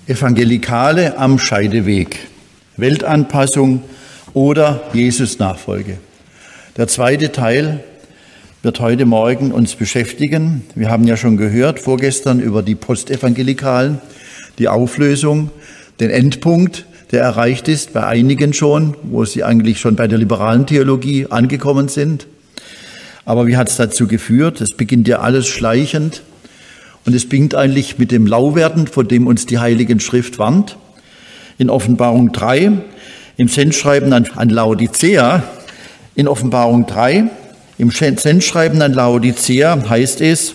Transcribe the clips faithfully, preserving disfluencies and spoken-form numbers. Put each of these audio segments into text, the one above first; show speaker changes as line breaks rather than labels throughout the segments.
Evangelikale am Scheideweg, Weltanpassung oder Jesus-Nachfolge. Der zweite Teil wird heute Morgen uns beschäftigen. Wir haben ja schon gehört, vorgestern über die Postevangelikalen, die Auflösung, den Endpunkt, der erreicht ist, bei einigen schon, wo sie eigentlich schon bei der liberalen Theologie angekommen sind. Aber wie hat es dazu geführt? Es beginnt ja alles schleichend. Und es beginnt eigentlich mit dem Lauwerden, von dem uns die Heilige Schrift warnt. In Offenbarung drei, im Sendschreiben an, an Laodicea, in Offenbarung drei, im Sendschreiben an Laodicea heißt es: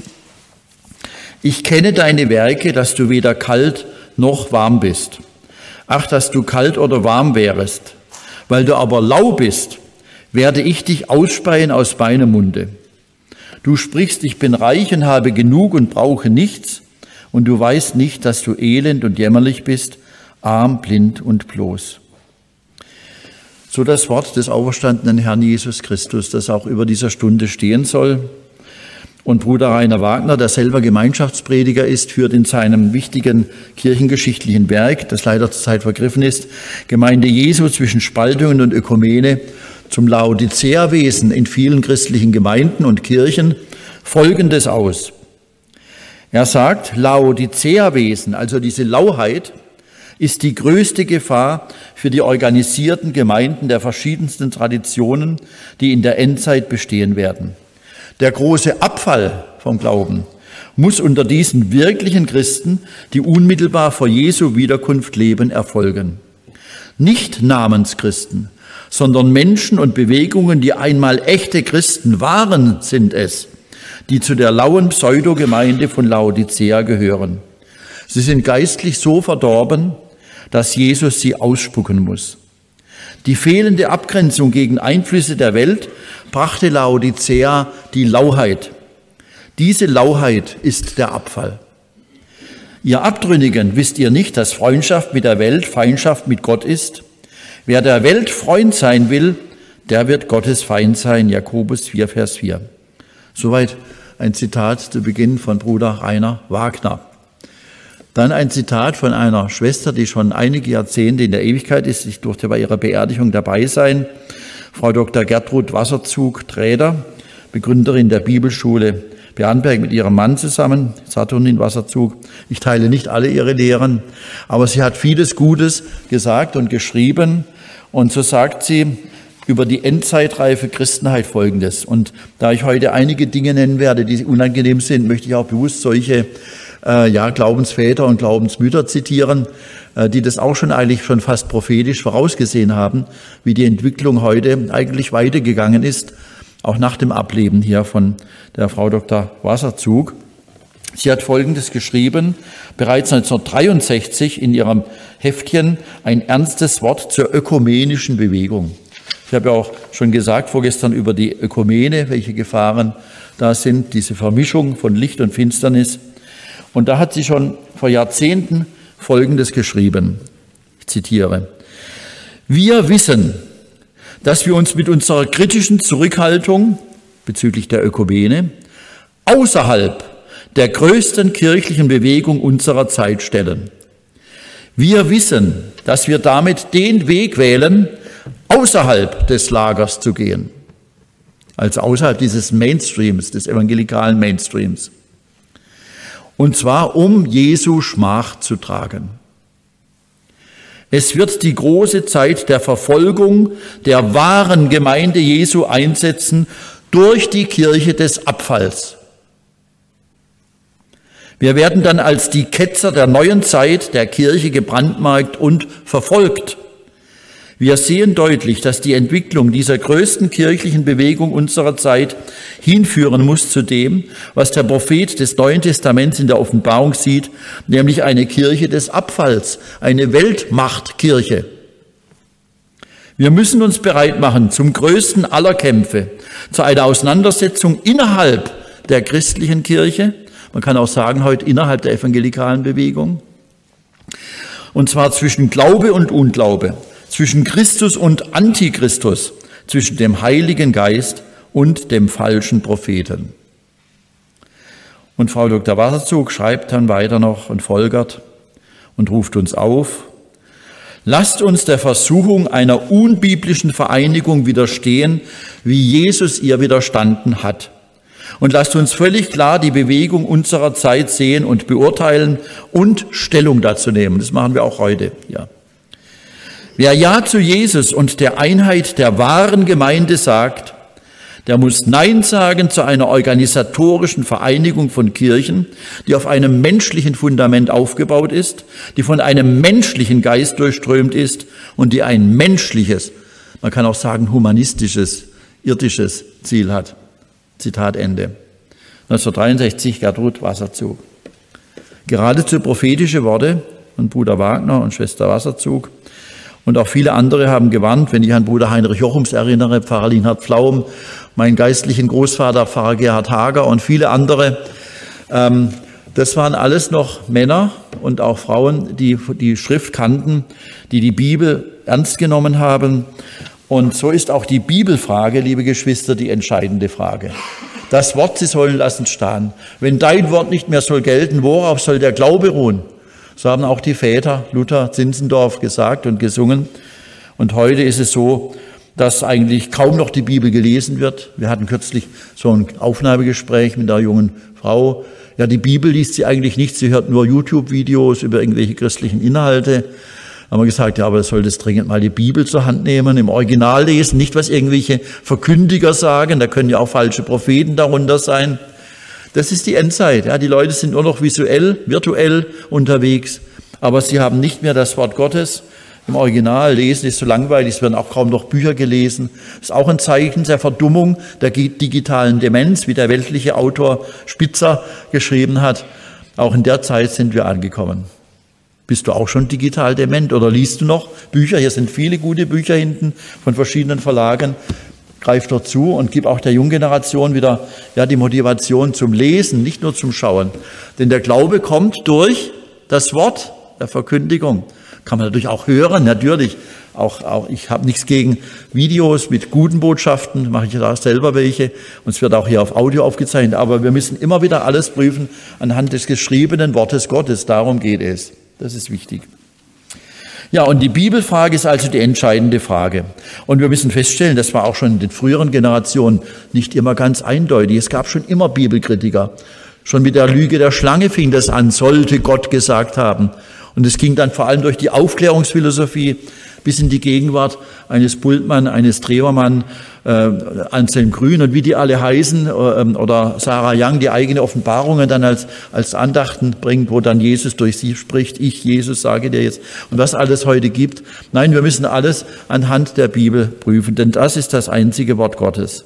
Ich kenne deine Werke, dass du weder kalt noch warm bist. Ach, dass du kalt oder warm wärest. Weil du aber lau bist, werde ich dich ausspeien aus meinem Munde. Du sprichst, ich bin reich und habe genug und brauche nichts, und du weißt nicht, dass du elend und jämmerlich bist, arm, blind und bloß. So das Wort des auferstandenen Herrn Jesus Christus, das auch über dieser Stunde stehen soll. Und Bruder Rainer Wagner, der selber Gemeinschaftsprediger ist, führt in seinem wichtigen kirchengeschichtlichen Werk, das leider zurzeit vergriffen ist, Gemeinde Jesu zwischen Spaltungen und Ökumene, zum Laodicea-Wesen in vielen christlichen Gemeinden und Kirchen Folgendes aus. Er sagt, Laodicea-Wesen, also diese Lauheit, ist die größte Gefahr für die organisierten Gemeinden der verschiedensten Traditionen, die in der Endzeit bestehen werden. Der große Abfall vom Glauben muss unter diesen wirklichen Christen, die unmittelbar vor Jesu Wiederkunft leben, erfolgen. Nicht Namenschristen, sondern Menschen und Bewegungen, die einmal echte Christen waren, sind es, die zu der lauen Pseudogemeinde von Laodicea gehören. Sie sind geistlich so verdorben, dass Jesus sie ausspucken muss. Die fehlende Abgrenzung gegen Einflüsse der Welt brachte Laodicea die Lauheit. Diese Lauheit ist der Abfall. Ihr Abtrünnigen, wisst ihr nicht, dass Freundschaft mit der Welt Feindschaft mit Gott ist? Wer der Welt Freund sein will, der wird Gottes Feind sein. Jakobus vier, Vers vier. Soweit ein Zitat zu Beginn von Bruder Rainer Wagner. Dann ein Zitat von einer Schwester, die schon einige Jahrzehnte in der Ewigkeit ist. Ich durfte bei ihrer Beerdigung dabei sein. Frau Doktor Gertrud Wasserzug-Träder, Begründerin der Bibelschule Bernberg mit ihrem Mann zusammen, Saturnin Wasserzug. Ich teile nicht alle ihre Lehren, aber sie hat vieles Gutes gesagt und geschrieben. Und so sagt sie über die endzeitreife Christenheit Folgendes. Und da ich heute einige Dinge nennen werde, die unangenehm sind, möchte ich auch bewusst solche äh, ja, Glaubensväter und Glaubensmütter zitieren, äh, die das auch schon eigentlich schon fast prophetisch vorausgesehen haben, wie die Entwicklung heute eigentlich weitergegangen ist, auch nach dem Ableben hier von der Frau Doktor Wasserzug. Sie hat Folgendes geschrieben, bereits neunzehnhundertdreiundsechzig in ihrem Heftchen, ein ernstes Wort zur ökumenischen Bewegung. Ich habe ja auch schon gesagt vorgestern über die Ökumene, welche Gefahren da sind, diese Vermischung von Licht und Finsternis. Und da hat sie schon vor Jahrzehnten Folgendes geschrieben, ich zitiere: Wir wissen, dass wir uns mit unserer kritischen Zurückhaltung bezüglich der Ökumene außerhalb der größten kirchlichen Bewegung unserer Zeit stellen. Wir wissen, dass wir damit den Weg wählen, außerhalb des Lagers zu gehen, also außerhalb dieses Mainstreams, des evangelikalen Mainstreams, und zwar um Jesu Schmach zu tragen. Es wird die große Zeit der Verfolgung der wahren Gemeinde Jesu einsetzen durch die Kirche des Abfalls. Wir werden dann als die Ketzer der neuen Zeit der Kirche gebrandmarkt und verfolgt. Wir sehen deutlich, dass die Entwicklung dieser größten kirchlichen Bewegung unserer Zeit hinführen muss zu dem, was der Prophet des Neuen Testaments in der Offenbarung sieht, nämlich eine Kirche des Abfalls, eine Weltmachtkirche. Wir müssen uns bereit machen zum größten aller Kämpfe, zu einer Auseinandersetzung innerhalb der christlichen Kirche, man kann auch sagen heute innerhalb der evangelikalen Bewegung, und zwar zwischen Glaube und Unglaube, zwischen Christus und Antichristus, zwischen dem Heiligen Geist und dem falschen Propheten. Und Frau Doktor Wasserzug schreibt dann weiter noch und folgert: und ruft uns auf: Lasst uns der Versuchung einer unbiblischen Vereinigung widerstehen, wie Jesus ihr widerstanden hat. Und lasst uns völlig klar die Bewegung unserer Zeit sehen und beurteilen und Stellung dazu nehmen. Das machen wir auch heute. Ja. Wer Ja zu Jesus und der Einheit der wahren Gemeinde sagt, der muss Nein sagen zu einer organisatorischen Vereinigung von Kirchen, die auf einem menschlichen Fundament aufgebaut ist, die von einem menschlichen Geist durchströmt ist und die ein menschliches, man kann auch sagen humanistisches, irdisches Ziel hat. Zitat Ende. neunzehnhundertdreiundsechzig, Gertrud Wasserzug. Geradezu prophetische Worte von Bruder Wagner und Schwester Wasserzug. Und auch viele andere haben gewarnt, wenn ich an Bruder Heinrich Jochums erinnere, Pfarrer Linhard Pflaum, meinen geistlichen Großvater Pfarrer Gerhard Hager und viele andere. Ähm, das waren alles noch Männer und auch Frauen, die die Schrift kannten, die die Bibel ernst genommen haben. Und so ist auch die Bibelfrage, liebe Geschwister, die entscheidende Frage. Das Wort, sie sollen lassen stehen. Wenn dein Wort nicht mehr soll gelten, worauf soll der Glaube ruhen? So haben auch die Väter Luther, Zinzendorf gesagt und gesungen. Und heute ist es so, dass eigentlich kaum noch die Bibel gelesen wird. Wir hatten kürzlich so ein Aufnahmegespräch mit einer jungen Frau. Ja, die Bibel liest sie eigentlich nicht, sie hört nur YouTube-Videos über irgendwelche christlichen Inhalte. Haben wir gesagt, ja, aber es sollte dringend mal die Bibel zur Hand nehmen, im Original lesen, nicht was irgendwelche Verkündiger sagen, da können ja auch falsche Propheten darunter sein. Das ist die Endzeit. Ja, die Leute sind nur noch visuell, virtuell unterwegs, aber sie haben nicht mehr das Wort Gottes im Original. Lesen ist so langweilig, es werden auch kaum noch Bücher gelesen. Das ist auch ein Zeichen der Verdummung, der digitalen Demenz, wie der weltliche Autor Spitzer geschrieben hat. Auch in der Zeit sind wir angekommen. Bist du auch schon digital dement oder liest du noch Bücher? Hier sind viele gute Bücher hinten von verschiedenen Verlagen. Greif doch zu und gib auch der jungen Generation wieder ja, die Motivation zum Lesen, nicht nur zum Schauen. Denn der Glaube kommt durch das Wort der Verkündigung. Kann man natürlich auch hören, natürlich. Auch, auch ich habe nichts gegen Videos mit guten Botschaften, mache ich ja auch selber welche. Und es wird auch hier auf Audio aufgezeichnet. Aber wir müssen immer wieder alles prüfen anhand des geschriebenen Wortes Gottes. Darum geht es. Das ist wichtig. Ja, und die Bibelfrage ist also die entscheidende Frage. Und wir müssen feststellen, das war auch schon in den früheren Generationen nicht immer ganz eindeutig. Es gab schon immer Bibelkritiker. Schon mit der Lüge der Schlange fing das an, sollte Gott gesagt haben. Und es ging dann vor allem durch die Aufklärungsphilosophie bis in die Gegenwart eines Bultmann, eines Trevermann, äh, Anselm Grün und wie die alle heißen, äh, oder Sarah Young, die eigene Offenbarungen dann als, als Andachten bringt, wo dann Jesus durch sie spricht, ich, Jesus, sage dir jetzt, und was alles heute gibt. Nein, wir müssen alles anhand der Bibel prüfen, denn das ist das einzige Wort Gottes.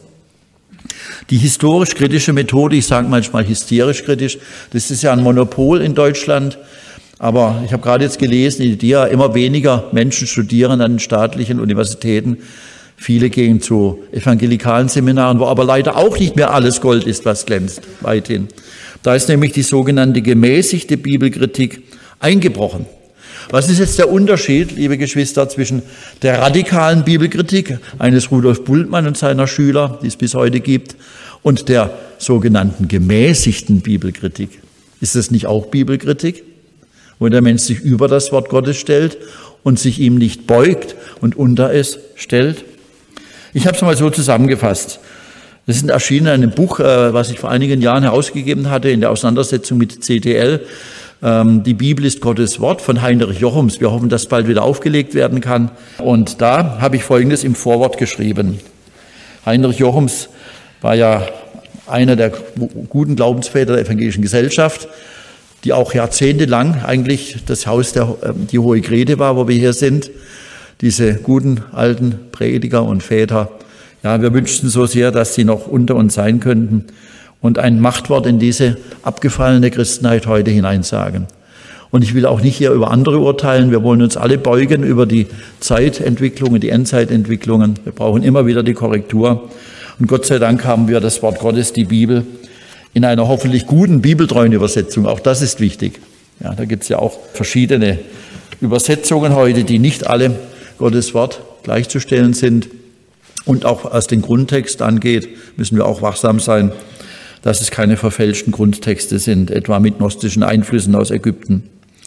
Die historisch-kritische Methode, ich sage manchmal hysterisch-kritisch, das ist ja ein Monopol in Deutschland. Aber ich habe gerade jetzt gelesen, in Dia immer weniger Menschen studieren an den staatlichen Universitäten. Viele gehen zu evangelikalen Seminaren, wo aber leider auch nicht mehr alles Gold ist, was glänzt, weithin. Da ist nämlich die sogenannte gemäßigte Bibelkritik eingebrochen. Was ist jetzt der Unterschied, liebe Geschwister, zwischen der radikalen Bibelkritik eines Rudolf Bultmann und seiner Schüler, die es bis heute gibt, und der sogenannten gemäßigten Bibelkritik? Ist das nicht auch Bibelkritik, wo der Mensch sich über das Wort Gottes stellt und sich ihm nicht beugt und unter es stellt? Ich habe es mal so zusammengefasst. Das ist erschienen in einem Buch, was ich vor einigen Jahren herausgegeben hatte, in der Auseinandersetzung mit C T L. Die Bibel ist Gottes Wort von Heinrich Jochums. Wir hoffen, dass bald wieder aufgelegt werden kann. Und da habe ich Folgendes im Vorwort geschrieben. Heinrich Jochums war ja einer der guten Glaubensväter der evangelischen Gesellschaft, die auch jahrzehntelang eigentlich das Haus der die Hohe Grete war, wo wir hier sind. Diese guten alten Prediger und Väter. Ja, wir wünschten so sehr, dass sie noch unter uns sein könnten und ein Machtwort in diese abgefallene Christenheit heute hineinsagen. Und ich will auch nicht hier über andere urteilen. Wir wollen uns alle beugen über die Zeitentwicklungen, die Endzeitentwicklungen. Wir brauchen immer wieder die Korrektur. Und Gott sei Dank haben wir das Wort Gottes, die Bibel, in einer hoffentlich guten, bibeltreuen Übersetzung. Auch das ist wichtig. Ja, da gibt es ja auch verschiedene Übersetzungen heute, die nicht alle Gottes Wort gleichzustellen sind. Und auch was den Grundtext angeht, müssen wir auch wachsam sein, dass es keine verfälschten Grundtexte sind, etwa mit gnostischen Einflüssen aus Ägypten.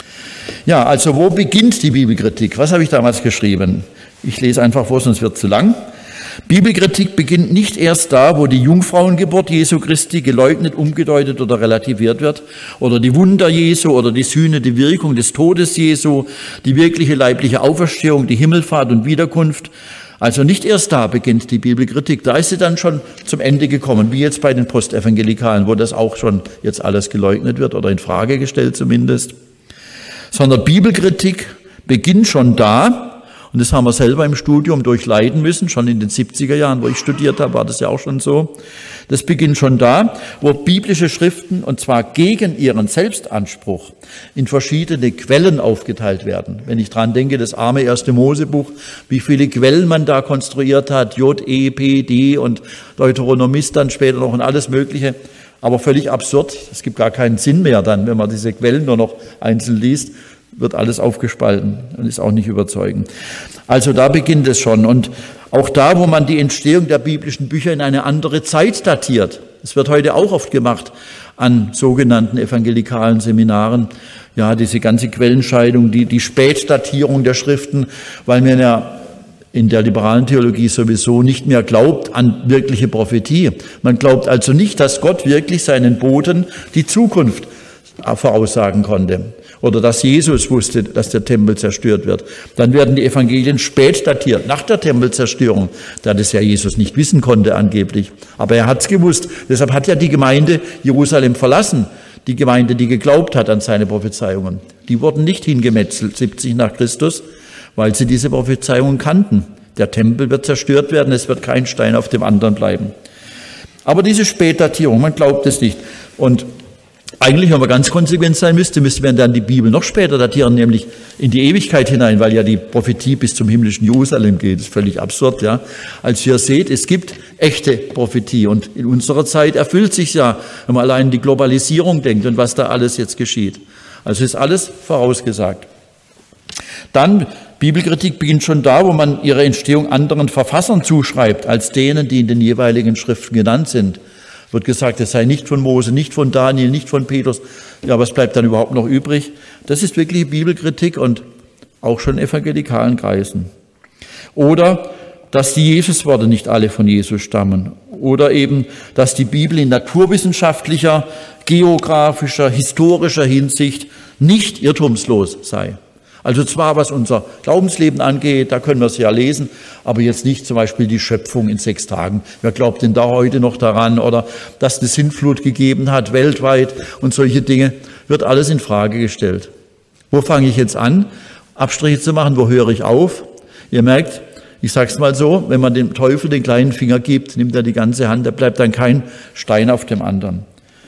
Ja, also wo beginnt die Bibelkritik? Was habe ich damals geschrieben? Ich lese einfach vor, sonst wird es zu lang. Bibelkritik beginnt nicht erst da, wo die Jungfrauengeburt Jesu Christi geleugnet, umgedeutet oder relativiert wird, oder die Wunder Jesu oder die Sühne, die Wirkung des Todes Jesu, die wirkliche leibliche Auferstehung, die Himmelfahrt und Wiederkunft. Also nicht erst da beginnt die Bibelkritik, da ist sie dann schon zum Ende gekommen, wie jetzt bei den Postevangelikalen, wo das auch schon jetzt alles geleugnet wird oder in Frage gestellt zumindest. Sondern Bibelkritik beginnt schon da, und das haben wir selber im Studium durchleiden müssen, schon in den siebziger Jahren, wo ich studiert habe, war das ja auch schon so. Das beginnt schon da, wo biblische Schriften, und zwar gegen ihren Selbstanspruch, in verschiedene Quellen aufgeteilt werden. Wenn ich dran denke, das arme erste Mosebuch, wie viele Quellen man da konstruiert hat, J, E, P, D und Deuteronomist dann später noch und alles Mögliche, aber völlig absurd. Es gibt gar keinen Sinn mehr dann, wenn man diese Quellen nur noch einzeln liest, wird alles aufgespalten und ist auch nicht überzeugend. Also da beginnt es schon. Und auch da, wo man die Entstehung der biblischen Bücher in eine andere Zeit datiert. Es wird heute auch oft gemacht an sogenannten evangelikalen Seminaren. Ja, diese ganze Quellenscheidung, die, die Spätdatierung der Schriften, weil man ja in der liberalen Theologie sowieso nicht mehr glaubt an wirkliche Prophetie. Man glaubt also nicht, dass Gott wirklich seinen Boten die Zukunft voraussagen konnte. Oder dass Jesus wusste, dass der Tempel zerstört wird. Dann werden die Evangelien spät datiert, nach der Tempelzerstörung, da das ja Jesus nicht wissen konnte angeblich. Aber er hat es gewusst. Deshalb hat ja die Gemeinde Jerusalem verlassen, die Gemeinde, die geglaubt hat an seine Prophezeiungen. Die wurden nicht hingemetzelt, siebzig nach Christus, weil sie diese Prophezeiungen kannten. Der Tempel wird zerstört werden, es wird kein Stein auf dem anderen bleiben. Aber diese Spätdatierung, man glaubt es nicht. Und eigentlich, wenn man ganz konsequent sein müsste, müsste man dann die Bibel noch später datieren, nämlich in die Ewigkeit hinein, weil ja die Prophetie bis zum himmlischen Jerusalem geht. Das ist völlig absurd, ja. Als ihr seht, es gibt echte Prophetie und in unserer Zeit erfüllt sich ja, wenn man allein an die Globalisierung denkt und was da alles jetzt geschieht. Also ist alles vorausgesagt. Dann, Bibelkritik beginnt schon da, wo man ihre Entstehung anderen Verfassern zuschreibt, als denen, die in den jeweiligen Schriften genannt sind. Wird gesagt, es sei nicht von Mose, nicht von Daniel, nicht von Petrus. Ja, was bleibt dann überhaupt noch übrig? Das ist wirklich Bibelkritik und auch schon in evangelikalen Kreisen. Oder, dass die Jesusworte nicht alle von Jesus stammen. Oder eben, dass die Bibel in naturwissenschaftlicher, geografischer, historischer Hinsicht nicht irrtumslos sei. Also zwar, was unser Glaubensleben angeht, da können wir es ja lesen, aber jetzt nicht zum Beispiel die Schöpfung in sechs Tagen. Wer glaubt denn da heute noch daran? Oder dass es eine Sintflut gegeben hat, weltweit und solche Dinge, wird alles in Frage gestellt. Wo fange ich jetzt an, Abstriche zu machen? Wo höre ich auf? Ihr merkt, ich sage es mal so, wenn man dem Teufel den kleinen Finger gibt, nimmt er die ganze Hand, da bleibt dann kein Stein auf dem anderen.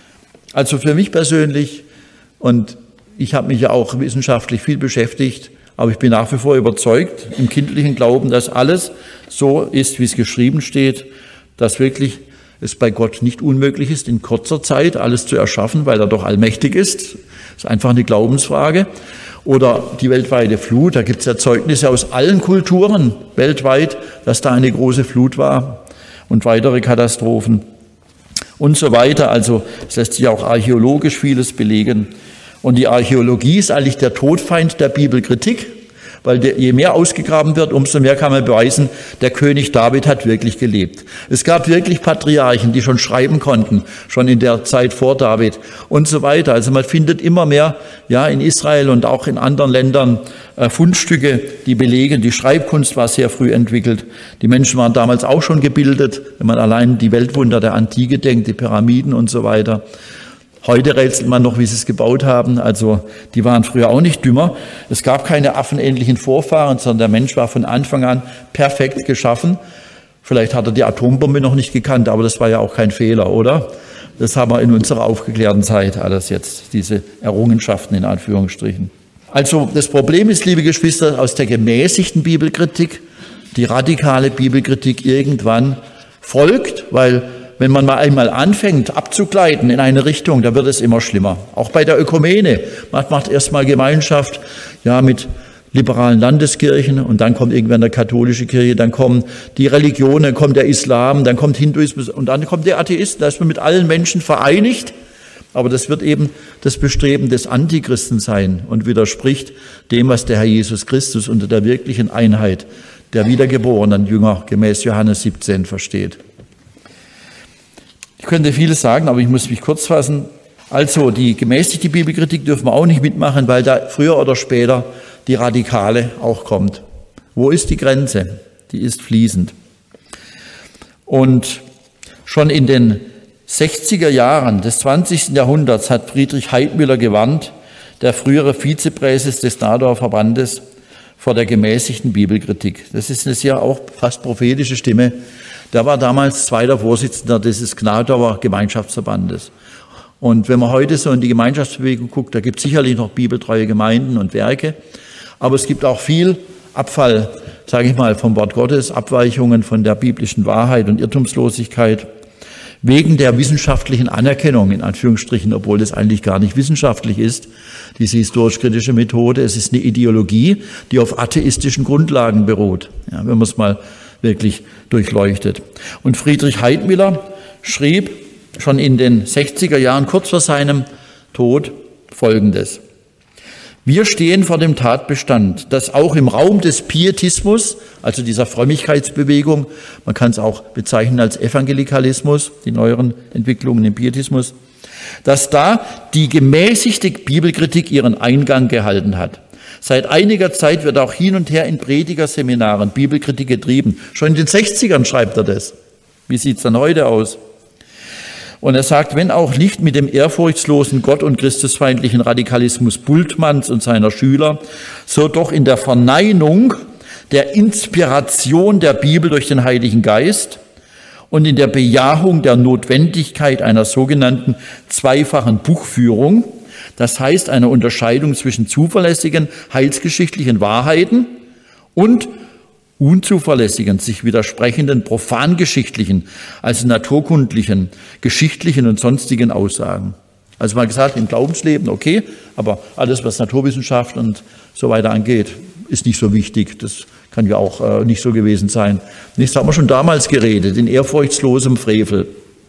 Also für mich persönlich, und ich habe mich ja auch wissenschaftlich viel beschäftigt, aber ich bin nach wie vor überzeugt im kindlichen Glauben, dass alles so ist, wie es geschrieben steht, dass wirklich es bei Gott nicht unmöglich ist, in kurzer Zeit alles zu erschaffen, weil er doch allmächtig ist. Das ist einfach eine Glaubensfrage. Oder die weltweite Flut, da gibt es ja Zeugnisse aus allen Kulturen weltweit, dass da eine große Flut war und weitere Katastrophen und so weiter. Also es lässt sich auch archäologisch vieles belegen. Und die Archäologie ist eigentlich der Todfeind der Bibelkritik, weil der, je mehr ausgegraben wird, umso mehr kann man beweisen, der König David hat wirklich gelebt. Es gab wirklich Patriarchen, die schon schreiben konnten, schon in der Zeit vor David und so weiter. Also man findet immer mehr, ja, in Israel und auch in anderen Ländern äh, Fundstücke, die belegen, die Schreibkunst war sehr früh entwickelt. Die Menschen waren damals auch schon gebildet, wenn man allein die Weltwunder der Antike denkt, die Pyramiden und so weiter. Heute rätselt man noch, wie sie es gebaut haben. Also die waren früher auch nicht dümmer. Es gab keine affenähnlichen Vorfahren, sondern der Mensch war von Anfang an perfekt geschaffen. Vielleicht hat er die Atombombe noch nicht gekannt, aber das war ja auch kein Fehler, oder? Das haben wir in unserer aufgeklärten Zeit alles jetzt, diese Errungenschaften in Anführungsstrichen. Also das Problem ist, liebe Geschwister, aus der gemäßigten Bibelkritik, die radikale Bibelkritik irgendwann folgt, weil wenn man mal einmal anfängt abzugleiten in eine Richtung, da wird es immer schlimmer. Auch bei der Ökumene. Man macht erstmal Gemeinschaft, ja, mit liberalen Landeskirchen und dann kommt irgendwann der katholische Kirche, dann kommen die Religionen, dann kommt der Islam, dann kommt Hinduismus und dann kommt der Atheist. Da ist man mit allen Menschen vereinigt. Aber das wird eben das Bestreben des Antichristen sein und widerspricht dem, was der Herr Jesus Christus unter der wirklichen Einheit der wiedergeborenen Jünger gemäß Johannes siebzehn versteht. Ich könnte vieles sagen, aber ich muss mich kurz fassen. Also die gemäßigte Bibelkritik dürfen wir auch nicht mitmachen, weil da früher oder später die Radikale auch kommt. Wo ist die Grenze? Die ist fließend. Und schon in den sechziger Jahren des zwanzigsten Jahrhunderts hat Friedrich Heidmüller gewarnt, der frühere Vizepräses des Nadower Verbandes, vor der gemäßigten Bibelkritik. Das ist eine sehr auch fast prophetische Stimme. Der war damals zweiter Vorsitzender dieses Gnadauer Gemeinschaftsverbandes. Und wenn man heute so in die Gemeinschaftsbewegung guckt, da gibt es sicherlich noch bibeltreue Gemeinden und Werke, aber es gibt auch viel Abfall, sage ich mal, vom Wort Gottes, Abweichungen von der biblischen Wahrheit und Irrtumslosigkeit, wegen der wissenschaftlichen Anerkennung, in Anführungsstrichen, obwohl das eigentlich gar nicht wissenschaftlich ist, diese historisch-kritische Methode. Es ist eine Ideologie, die auf atheistischen Grundlagen beruht, ja, wenn man es mal wirklich durchleuchtet. Und Friedrich Heidmüller schrieb schon in den sechziger Jahren, kurz vor seinem Tod, Folgendes. Wir stehen vor dem Tatbestand, dass auch im Raum des Pietismus, also dieser Frömmigkeitsbewegung, man kann es auch bezeichnen als Evangelikalismus, die neueren Entwicklungen im Pietismus, dass da die gemäßigte Bibelkritik ihren Eingang gehalten hat. Seit einiger Zeit wird auch hin und her in Predigerseminaren Bibelkritik getrieben. Schon in den sechzigern schreibt er das. Wie sieht es dann heute aus? Und er sagt, wenn auch nicht mit dem ehrfurchtslosen Gott- und christusfeindlichen Radikalismus Bultmanns und seiner Schüler, so doch in der Verneinung der Inspiration der Bibel durch den Heiligen Geist und in der Bejahung der Notwendigkeit einer sogenannten zweifachen Buchführung, das heißt einer Unterscheidung zwischen zuverlässigen heilsgeschichtlichen Wahrheiten und unzuverlässigen, sich widersprechenden profangeschichtlichen, also naturkundlichen, geschichtlichen und sonstigen Aussagen. Also mal gesagt, im Glaubensleben okay, aber alles, was Naturwissenschaft und so weiter angeht, ist nicht so wichtig. Das kann ja auch äh, nicht so gewesen sein. Das haben wir schon damals geredet, in ehrfurchtslosem Frevel.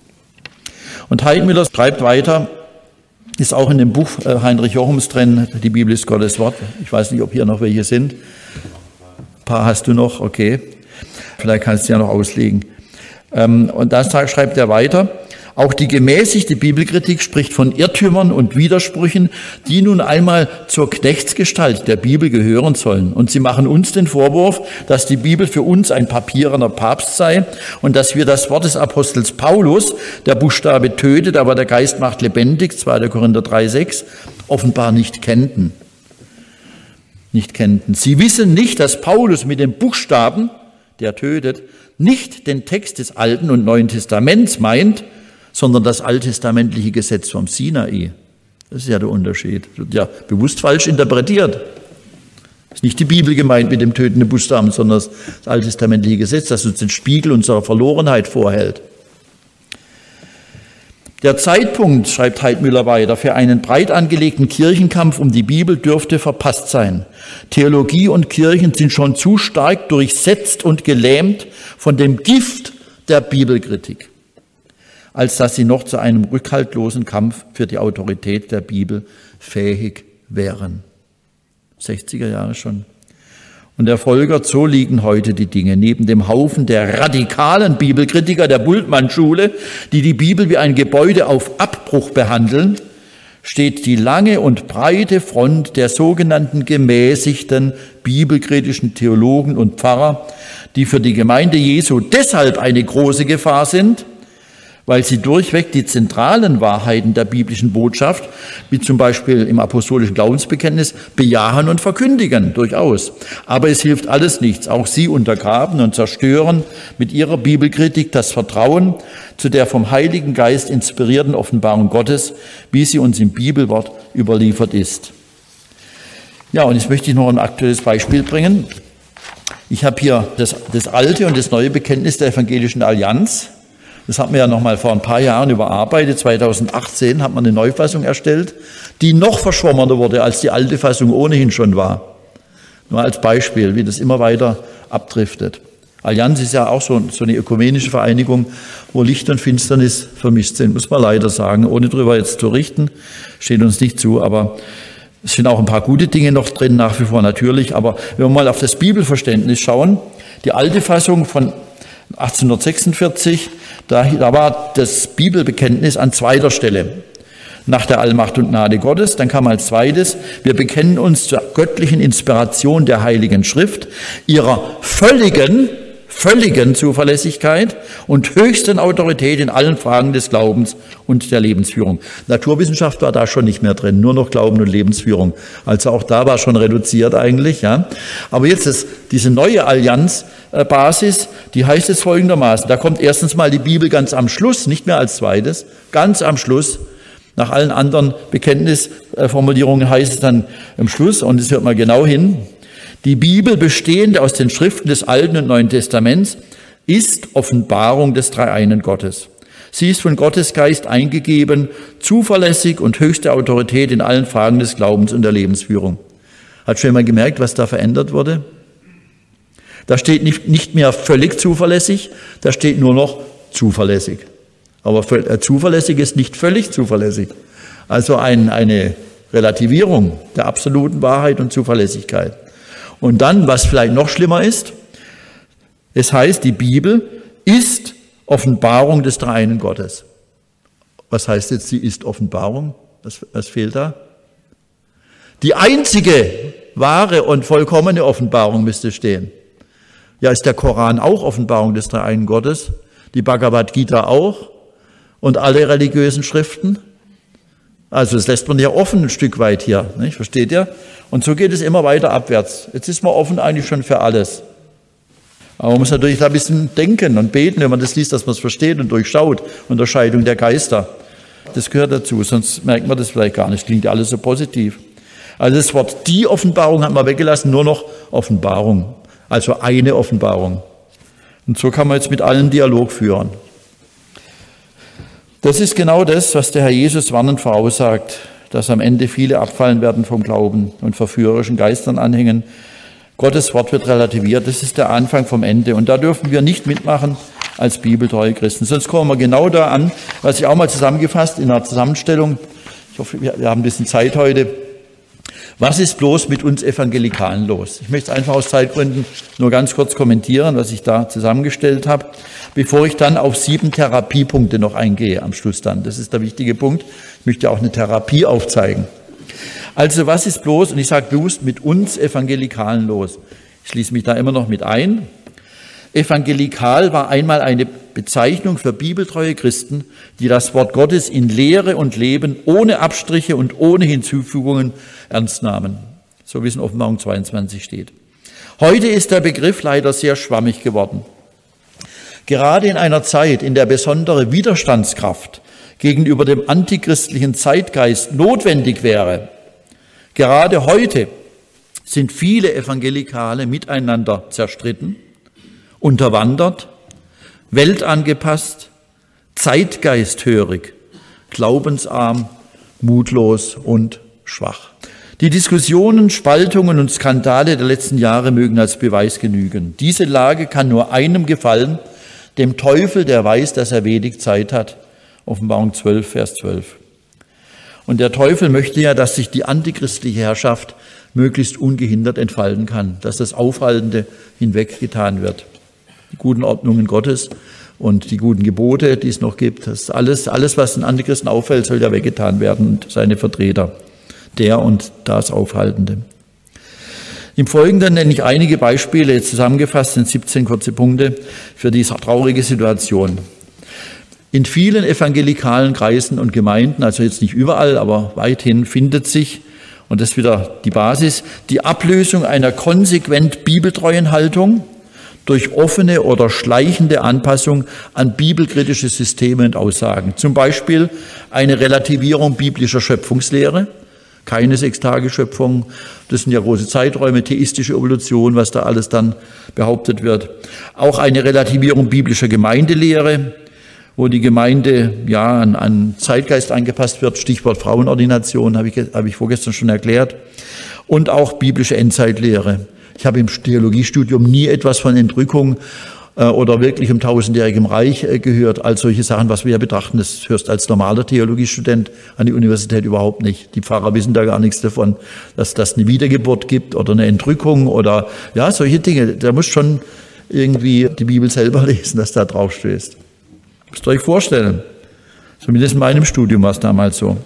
Und Heidmüller schreibt weiter, ist auch in dem Buch äh, Heinrich Jochums drin, die Bibel ist Gottes Wort. Ich weiß nicht, ob hier noch welche sind. Ein paar hast du noch, okay. Vielleicht kannst du ja noch auslegen. Und da schreibt er weiter, auch die gemäßigte Bibelkritik spricht von Irrtümern und Widersprüchen, die nun einmal zur Knechtsgestalt der Bibel gehören sollen. Und sie machen uns den Vorwurf, dass die Bibel für uns ein papierener Papst sei und dass wir das Wort des Apostels Paulus, der Buchstabe tötet, aber der Geist macht lebendig, zweiter Korinther drei sechs, offenbar nicht kennten. Nicht kennten. Sie wissen nicht, dass Paulus mit dem Buchstaben, der tötet, nicht den Text des Alten und Neuen Testaments meint, sondern das alttestamentliche Gesetz vom Sinai. Das ist ja der Unterschied. Das wird ja bewusst falsch interpretiert. Es ist nicht die Bibel gemeint mit dem tötenden Buchstaben, sondern das alttestamentliche Gesetz, das uns den Spiegel unserer Verlorenheit vorhält. Der Zeitpunkt, schreibt Heidmüller weiter, für einen breit angelegten Kirchenkampf um die Bibel dürfte verpasst sein. Theologie und Kirchen sind schon zu stark durchsetzt und gelähmt von dem Gift der Bibelkritik, als dass sie noch zu einem rückhaltlosen Kampf für die Autorität der Bibel fähig wären. sechziger Jahre schon. Und er folgert, so liegen heute die Dinge. Neben dem Haufen der radikalen Bibelkritiker der Bultmann-Schule, die die Bibel wie ein Gebäude auf Abbruch behandeln, steht die lange und breite Front der sogenannten gemäßigten bibelkritischen Theologen und Pfarrer, die für die Gemeinde Jesu deshalb eine große Gefahr sind, weil sie durchweg die zentralen Wahrheiten der biblischen Botschaft, wie zum Beispiel im apostolischen Glaubensbekenntnis, bejahen und verkündigen, durchaus. Aber es hilft alles nichts. Auch sie untergraben und zerstören mit ihrer Bibelkritik das Vertrauen zu der vom Heiligen Geist inspirierten Offenbarung Gottes, wie sie uns im Bibelwort überliefert ist. Ja, und jetzt möchte ich noch ein aktuelles Beispiel bringen. Ich habe hier das, das alte und das neue Bekenntnis der Evangelischen Allianz. Das hat man ja noch mal vor ein paar Jahren überarbeitet. zweitausendachtzehn hat man eine Neufassung erstellt, die noch verschwommener wurde, als die alte Fassung ohnehin schon war. Nur als Beispiel, wie das immer weiter abdriftet. Allianz ist ja auch so, so eine ökumenische Vereinigung, wo Licht und Finsternis vermischt sind, muss man leider sagen, ohne drüber jetzt zu richten, steht uns nicht zu, aber es sind auch ein paar gute Dinge noch drin, nach wie vor natürlich, aber wenn wir mal auf das Bibelverständnis schauen, die alte Fassung von achtzehnhundertsechsundvierzig, da, da war das Bibelbekenntnis an zweiter Stelle. Nach der Allmacht und Gnade Gottes, dann kam als zweites, wir bekennen uns zur göttlichen Inspiration der Heiligen Schrift, ihrer völligen, völligen Zuverlässigkeit und höchsten Autorität in allen Fragen des Glaubens und der Lebensführung. Naturwissenschaft war da schon nicht mehr drin, nur noch Glauben und Lebensführung. Also auch da war schon reduziert eigentlich, ja. Aber jetzt ist diese neue Allianzbasis, die heißt es folgendermaßen, da kommt erstens mal die Bibel ganz am Schluss, nicht mehr als zweites, ganz am Schluss. Nach allen anderen Bekenntnisformulierungen heißt es dann am Schluss, und es hört mal genau hin, die Bibel, bestehend aus den Schriften des Alten und Neuen Testaments, ist Offenbarung des Dreieinen Gottes. Sie ist von Gottes Geist eingegeben, zuverlässig und höchste Autorität in allen Fragen des Glaubens und der Lebensführung. Hat schon mal gemerkt, was da verändert wurde? Da steht nicht, nicht mehr völlig zuverlässig, da steht nur noch zuverlässig. Aber zuverlässig ist nicht völlig zuverlässig. Also ein, eine Relativierung der absoluten Wahrheit und Zuverlässigkeit. Und dann, was vielleicht noch schlimmer ist, es heißt, die Bibel ist Offenbarung des Dreieinen Gottes. Was heißt jetzt, sie ist Offenbarung? Was, was fehlt da? Die einzige wahre und vollkommene Offenbarung müsste stehen. Ja, ist der Koran auch Offenbarung des Dreieinen Gottes? Die Bhagavad Gita auch? Und alle religiösen Schriften? Also das lässt man ja offen ein Stück weit hier, nicht? Versteht ihr? Und so geht es immer weiter abwärts. Jetzt ist man offen eigentlich schon für alles. Aber man muss natürlich da ein bisschen denken und beten, wenn man das liest, dass man es versteht und durchschaut. Unterscheidung der Geister. Das gehört dazu, sonst merkt man das vielleicht gar nicht. Klingt ja alles so positiv. Also das Wort die Offenbarung hat man weggelassen, nur noch Offenbarung. Also eine Offenbarung. Und so kann man jetzt mit allen Dialog führen. Das ist genau das, was der Herr Jesus warnend voraussagt, dass am Ende viele abfallen werden vom Glauben und verführerischen Geistern anhängen. Gottes Wort wird relativiert, das ist der Anfang vom Ende. Und da dürfen wir nicht mitmachen als bibeltreue Christen. Sonst kommen wir genau da an, was ich auch mal zusammengefasst in einer Zusammenstellung, ich hoffe, wir haben ein bisschen Zeit heute. Was ist bloß mit uns Evangelikalen los? Ich möchte es einfach aus Zeitgründen nur ganz kurz kommentieren, was ich da zusammengestellt habe, bevor ich dann auf sieben Therapiepunkte noch eingehe am Schluss dann. Das ist der wichtige Punkt. Ich möchte auch eine Therapie aufzeigen. Also was ist bloß, und ich sage bewusst, mit uns Evangelikalen los? Ich schließe mich da immer noch mit ein. Evangelikal war einmal eine Bezeichnung für bibeltreue Christen, die das Wort Gottes in Lehre und Leben ohne Abstriche und ohne Hinzufügungen ernst nahmen, so wie es in Offenbarung zweiundzwanzig steht. Heute ist der Begriff leider sehr schwammig geworden. Gerade in einer Zeit, in der besondere Widerstandskraft gegenüber dem antichristlichen Zeitgeist notwendig wäre, gerade heute sind viele Evangelikale miteinander zerstritten, unterwandert, weltangepasst, zeitgeisthörig, glaubensarm, mutlos und schwach. Die Diskussionen, Spaltungen und Skandale der letzten Jahre mögen als Beweis genügen. Diese Lage kann nur einem gefallen, dem Teufel, der weiß, dass er wenig Zeit hat. Offenbarung zwölf, Vers zwölf. Und der Teufel möchte ja, dass sich die antichristliche Herrschaft möglichst ungehindert entfalten kann, dass das Aufhaltende hinweggetan wird. Die guten Ordnungen Gottes und die guten Gebote, die es noch gibt, das alles, alles, was den Antichristen auffällt, soll ja weggetan werden und seine Vertreter, der und das Aufhaltende. Im Folgenden nenne ich einige Beispiele, jetzt zusammengefasst sind siebzehn kurze Punkte für diese traurige Situation. In vielen evangelikalen Kreisen und Gemeinden, also jetzt nicht überall, aber weithin, findet sich, und das ist wieder die Basis, die Ablösung einer konsequent bibeltreuen Haltung durch offene oder schleichende Anpassung an bibelkritische Systeme und Aussagen. Zum Beispiel eine Relativierung biblischer Schöpfungslehre, keine Sechstageschöpfung, das sind ja große Zeiträume, theistische Evolution, was da alles dann behauptet wird. Auch eine Relativierung biblischer Gemeindelehre, wo die Gemeinde ja an, an Zeitgeist angepasst wird, Stichwort Frauenordination, habe ich, habe ich vorgestern schon erklärt, und auch biblische Endzeitlehre. Ich habe im Theologiestudium nie etwas von Entrückung äh, oder wirklich im tausendjährigen Reich äh, gehört. All solche Sachen, was wir ja betrachten, das hörst als normaler Theologiestudent an die Universität überhaupt nicht. Die Pfarrer wissen da gar nichts davon, dass das eine Wiedergeburt gibt oder eine Entrückung oder ja, solche Dinge. Da muss schon irgendwie die Bibel selber lesen, dass da drauf stößt. Müsst ihr euch vorstellen. Zumindest in meinem Studium war es damals so.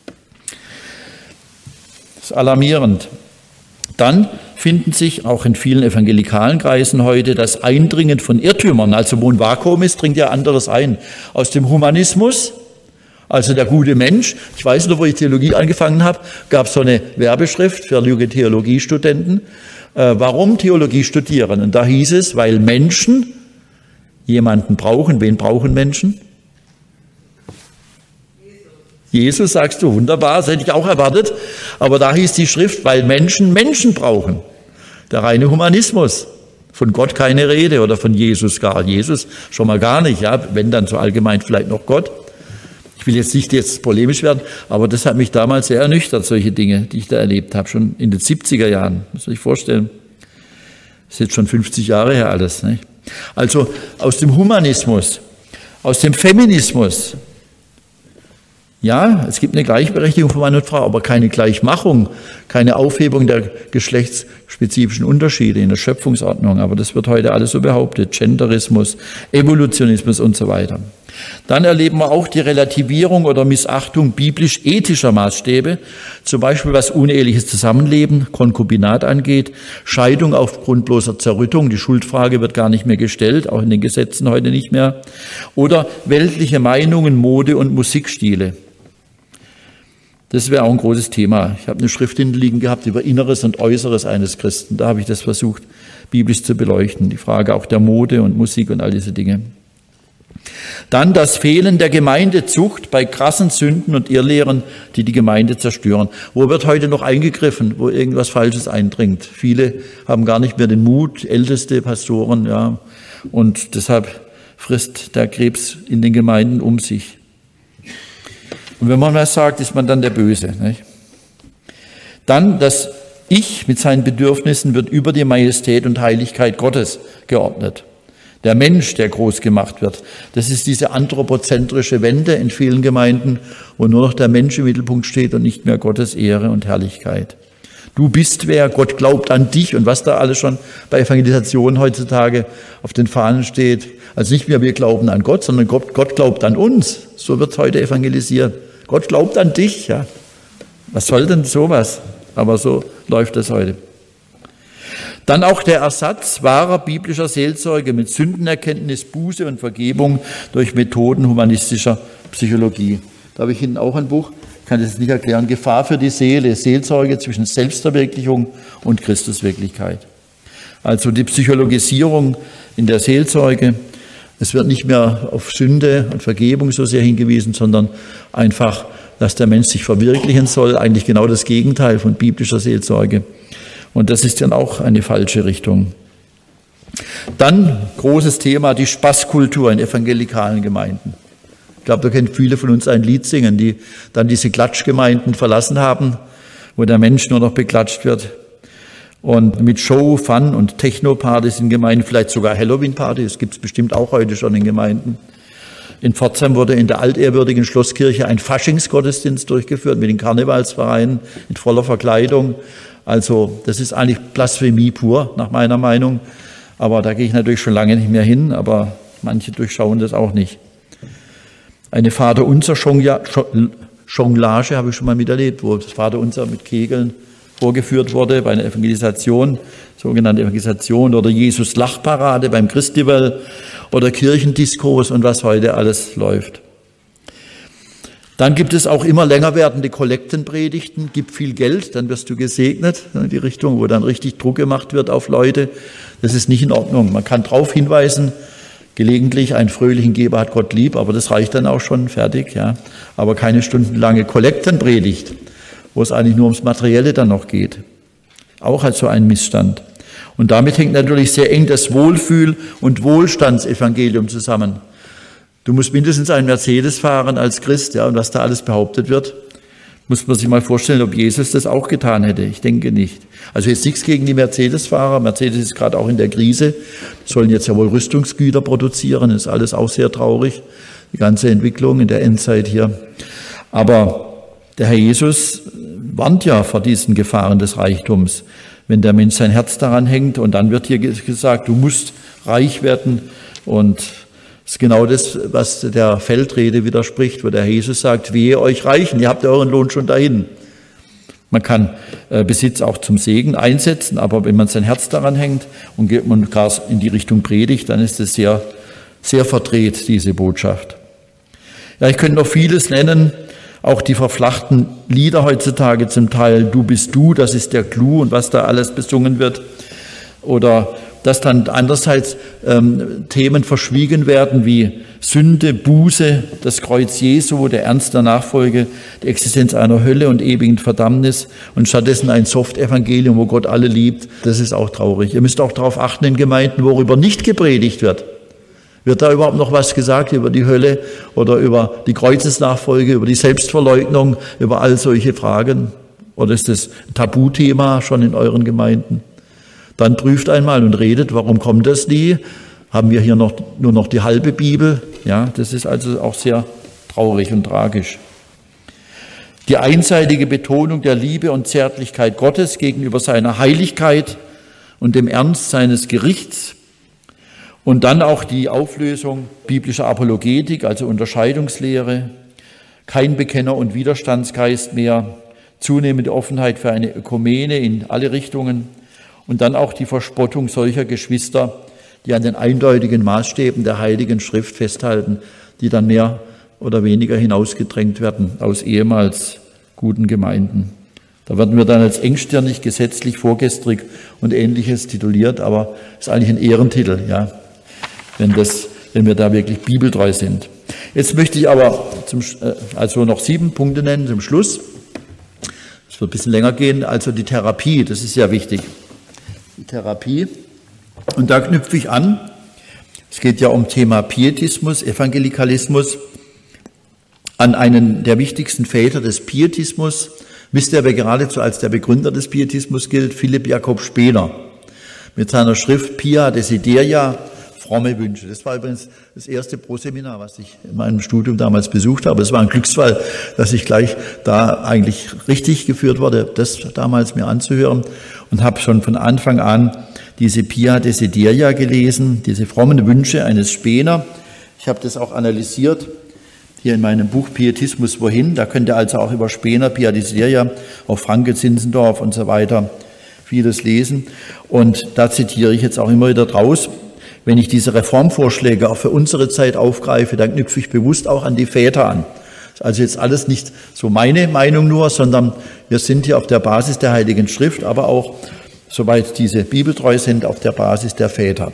Das ist alarmierend. Dann finden sich auch in vielen evangelikalen Kreisen heute das Eindringen von Irrtümern. Also wo ein Vakuum ist, dringt ja anderes ein. Aus dem Humanismus, also der gute Mensch. Ich weiß noch, wo ich Theologie angefangen habe, gab es so eine Werbeschrift für junge Theologiestudenten. Äh, warum Theologie studieren? Und da hieß es, weil Menschen jemanden brauchen. Wen brauchen Menschen? Jesus, sagst du, wunderbar, das hätte ich auch erwartet. Aber da hieß die Schrift, weil Menschen Menschen brauchen. Der reine Humanismus. Von Gott keine Rede oder von Jesus gar. Jesus schon mal gar nicht, ja, wenn dann so allgemein vielleicht noch Gott. Ich will jetzt nicht jetzt polemisch werden, aber das hat mich damals sehr ernüchtert, solche Dinge, die ich da erlebt habe, schon in den siebziger Jahren. Muss man sich vorstellen. Das ist jetzt schon fünfzig Jahre her alles. Nicht? Also aus dem Humanismus, aus dem Feminismus. Ja, es gibt eine Gleichberechtigung von Mann und Frau, aber keine Gleichmachung, keine Aufhebung der geschlechtsspezifischen Unterschiede in der Schöpfungsordnung. Aber das wird heute alles so behauptet. Genderismus, Evolutionismus und so weiter. Dann erleben wir auch die Relativierung oder Missachtung biblisch-ethischer Maßstäbe, zum Beispiel was uneheliches Zusammenleben, Konkubinat angeht, Scheidung aufgrund bloßer Zerrüttung, die Schuldfrage wird gar nicht mehr gestellt, auch in den Gesetzen heute nicht mehr, oder weltliche Meinungen, Mode und Musikstile. Das wäre auch ein großes Thema. Ich habe eine Schrift hinten liegen gehabt über Inneres und Äußeres eines Christen. Da habe ich das versucht, biblisch zu beleuchten. Die Frage auch der Mode und Musik und all diese Dinge. Dann das Fehlen der Gemeindezucht bei krassen Sünden und Irrlehren, die die Gemeinde zerstören. Wo wird heute noch eingegriffen, wo irgendwas Falsches eindringt? Viele haben gar nicht mehr den Mut, älteste Pastoren, ja. Und deshalb frisst der Krebs in den Gemeinden um sich. Und wenn man was sagt, ist man dann der Böse. Nicht? Dann das Ich mit seinen Bedürfnissen wird über die Majestät und Heiligkeit Gottes geordnet. Der Mensch, der groß gemacht wird. Das ist diese anthropozentrische Wende in vielen Gemeinden, wo nur noch der Mensch im Mittelpunkt steht und nicht mehr Gottes Ehre und Herrlichkeit. Du bist wer, Gott glaubt an dich und was da alles schon bei Evangelisation heutzutage auf den Fahnen steht. Also nicht mehr wir glauben an Gott, sondern Gott, Gott glaubt an uns. So wird heute evangelisiert. Gott glaubt an dich, ja. Was soll denn sowas? Aber so läuft das heute. Dann auch der Ersatz wahrer biblischer Seelsorge mit Sündenerkenntnis, Buße und Vergebung durch Methoden humanistischer Psychologie. Da habe ich Ihnen auch ein Buch, ich kann das nicht erklären, Gefahr für die Seele, Seelsorge zwischen Selbstverwirklichung und Christuswirklichkeit. Also die Psychologisierung in der Seelsorge. Es wird nicht mehr auf Sünde und Vergebung so sehr hingewiesen, sondern einfach, dass der Mensch sich verwirklichen soll, eigentlich genau das Gegenteil von biblischer Seelsorge. Und das ist dann auch eine falsche Richtung. Dann großes Thema, die Spaßkultur in evangelikalen Gemeinden. Ich glaube, da können viele von uns ein Lied singen, die dann diese Klatschgemeinden verlassen haben, wo der Mensch nur noch beklatscht wird. Und mit Show, Fun und Techno-Partys in Gemeinden, vielleicht sogar Halloween-Partys, das gibt es bestimmt auch heute schon in Gemeinden. In Pforzheim wurde in der altehrwürdigen Schlosskirche ein Faschingsgottesdienst durchgeführt mit den Karnevalsvereinen in voller Verkleidung. Also das ist eigentlich Blasphemie pur, nach meiner Meinung. Aber da gehe ich natürlich schon lange nicht mehr hin, aber manche durchschauen das auch nicht. Eine Vaterunser-Jonglage habe ich schon mal miterlebt, wo das Vaterunser mit Kegeln vorgeführt wurde bei einer Evangelisation, sogenannte Evangelisation, oder Jesus-Lachparade beim Christival oder Kirchendiskos und was heute alles läuft. Dann gibt es auch immer länger werdende Kollektenpredigten, gib viel Geld, dann wirst du gesegnet, in die Richtung, wo dann richtig Druck gemacht wird auf Leute. Das ist nicht in Ordnung. Man kann darauf hinweisen, gelegentlich einen fröhlichen Geber hat Gott lieb, aber das reicht dann auch schon, fertig, ja. Aber keine stundenlange Kollektenpredigt, wo es eigentlich nur ums Materielle dann noch geht. Auch als so ein Missstand. Und damit hängt natürlich sehr eng das Wohlfühl- und Wohlstandsevangelium zusammen. Du musst mindestens einen Mercedes fahren als Christ, ja, und was da alles behauptet wird. Muss man sich mal vorstellen, ob Jesus das auch getan hätte. Ich denke nicht. Also jetzt nichts gegen die Mercedes-Fahrer. Mercedes ist gerade auch in der Krise. Die sollen jetzt ja wohl Rüstungsgüter produzieren. Das ist alles auch sehr traurig. Die ganze Entwicklung in der Endzeit hier. Aber der Herr Jesus warnt ja vor diesen Gefahren des Reichtums. Wenn der Mensch sein Herz daran hängt und dann wird hier gesagt, du musst reich werden. Und das ist genau das, was der Feldrede widerspricht, wo der Herr Jesus sagt, wehe euch Reichen, ihr habt euren Lohn schon dahin. Man kann äh, Besitz auch zum Segen einsetzen, aber wenn man sein Herz daran hängt und geht man gar in die Richtung predigt, dann ist es sehr, sehr verdreht, diese Botschaft. Ja, ich könnte noch vieles nennen, auch die verflachten Lieder heutzutage zum Teil, du bist du, das ist der Clou und was da alles besungen wird. Oder dass dann andererseits ähm, Themen verschwiegen werden wie Sünde, Buße, das Kreuz Jesu, der Ernst der Nachfolge, die Existenz einer Hölle und ewigen Verdammnis und stattdessen ein Soft-Evangelium, wo Gott alle liebt. Das ist auch traurig. Ihr müsst auch darauf achten in Gemeinden, worüber nicht gepredigt wird. Wird da überhaupt noch was gesagt über die Hölle oder über die Kreuzesnachfolge, über die Selbstverleugnung, über all solche Fragen? Oder ist das ein Tabuthema schon in euren Gemeinden? Dann prüft einmal und redet, warum kommt das nie? Haben wir hier noch, nur noch die halbe Bibel? Ja, das ist also auch sehr traurig und tragisch. Die einseitige Betonung der Liebe und Zärtlichkeit Gottes gegenüber seiner Heiligkeit und dem Ernst seines Gerichts und dann auch die Auflösung biblischer Apologetik, also Unterscheidungslehre, kein Bekenner- und Widerstandsgeist mehr, zunehmende Offenheit für eine Ökumene in alle Richtungen, und dann auch die Verspottung solcher Geschwister, die an den eindeutigen Maßstäben der Heiligen Schrift festhalten, die dann mehr oder weniger hinausgedrängt werden aus ehemals guten Gemeinden. Da werden wir dann als engstirnig, gesetzlich, vorgestrig und Ähnliches tituliert, aber es ist eigentlich ein Ehrentitel, ja, wenn, das, wenn wir da wirklich bibeltreu sind. Jetzt möchte ich aber zum, also noch sieben Punkte nennen zum Schluss. Es wird ein bisschen länger gehen, also die Therapie, das ist ja wichtig. Die Therapie. Und da knüpfe ich an. Es geht ja um Thema Pietismus, Evangelikalismus, an einen der wichtigsten Väter des Pietismus. Wisst ihr, wer geradezu als der Begründer des Pietismus gilt? Philipp Jakob Spener. Mit seiner Schrift Pia Desideria, fromme Wünsche. Das war übrigens das erste Proseminar, was ich in meinem Studium damals besucht habe. Es war ein Glücksfall, dass ich gleich da eigentlich richtig geführt wurde, das damals mir anzuhören, und habe schon von Anfang an diese Pia Desideria gelesen, diese frommen Wünsche eines Spener. Ich habe das auch analysiert hier in meinem Buch Pietismus wohin. Da könnt ihr also auch über Spener, Pia Desideria, auch Franke, Zinzendorf und so weiter vieles lesen. Und da zitiere ich jetzt auch immer wieder draus. Wenn ich diese Reformvorschläge auch für unsere Zeit aufgreife, dann knüpfe ich bewusst auch an die Väter an. Also jetzt alles nicht so meine Meinung nur, sondern wir sind hier auf der Basis der Heiligen Schrift, aber auch, soweit diese bibeltreu sind, auf der Basis der Väter.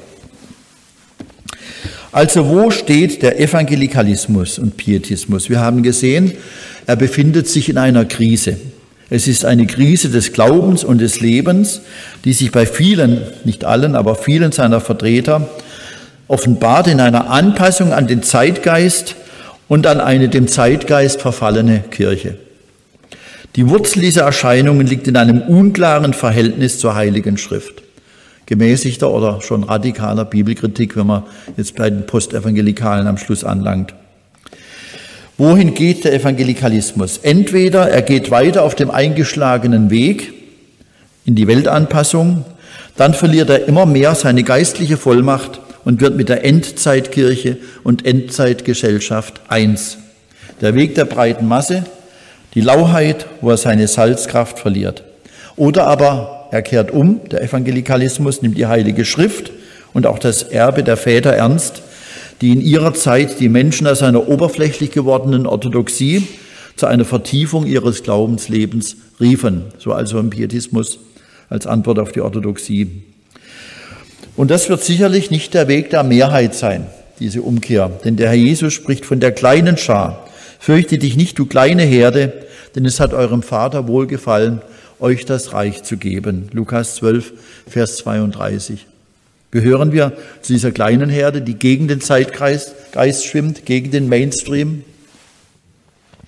Also wo steht der Evangelikalismus und Pietismus? Wir haben gesehen, er befindet sich in einer Krise. Es ist eine Krise des Glaubens und des Lebens, die sich bei vielen, nicht allen, aber vielen seiner Vertreter offenbart in einer Anpassung an den Zeitgeist und an eine dem Zeitgeist verfallene Kirche. Die Wurzel dieser Erscheinungen liegt in einem unklaren Verhältnis zur Heiligen Schrift. Gemäßigter oder schon radikaler Bibelkritik, wenn man jetzt bei den Postevangelikalen am Schluss anlangt. Wohin geht der Evangelikalismus? Entweder er geht weiter auf dem eingeschlagenen Weg in die Weltanpassung, dann verliert er immer mehr seine geistliche Vollmacht und wird mit der Endzeitkirche und Endzeitgesellschaft eins. Der Weg der breiten Masse, die Lauheit, wo er seine Salzkraft verliert. Oder aber er kehrt um, der Evangelikalismus nimmt die Heilige Schrift und auch das Erbe der Väter ernst, die in ihrer Zeit die Menschen aus einer oberflächlich gewordenen Orthodoxie zu einer Vertiefung ihres Glaubenslebens riefen. So also im Pietismus als Antwort auf die Orthodoxie. Und das wird sicherlich nicht der Weg der Mehrheit sein, diese Umkehr. Denn der Herr Jesus spricht von der kleinen Schar. Fürchte dich nicht, du kleine Herde, denn es hat eurem Vater wohlgefallen, euch das Reich zu geben. Lukas zwölf, Vers zweiunddreißig. Gehören wir zu dieser kleinen Herde, die gegen den Zeitgeist Geist schwimmt, gegen den Mainstream?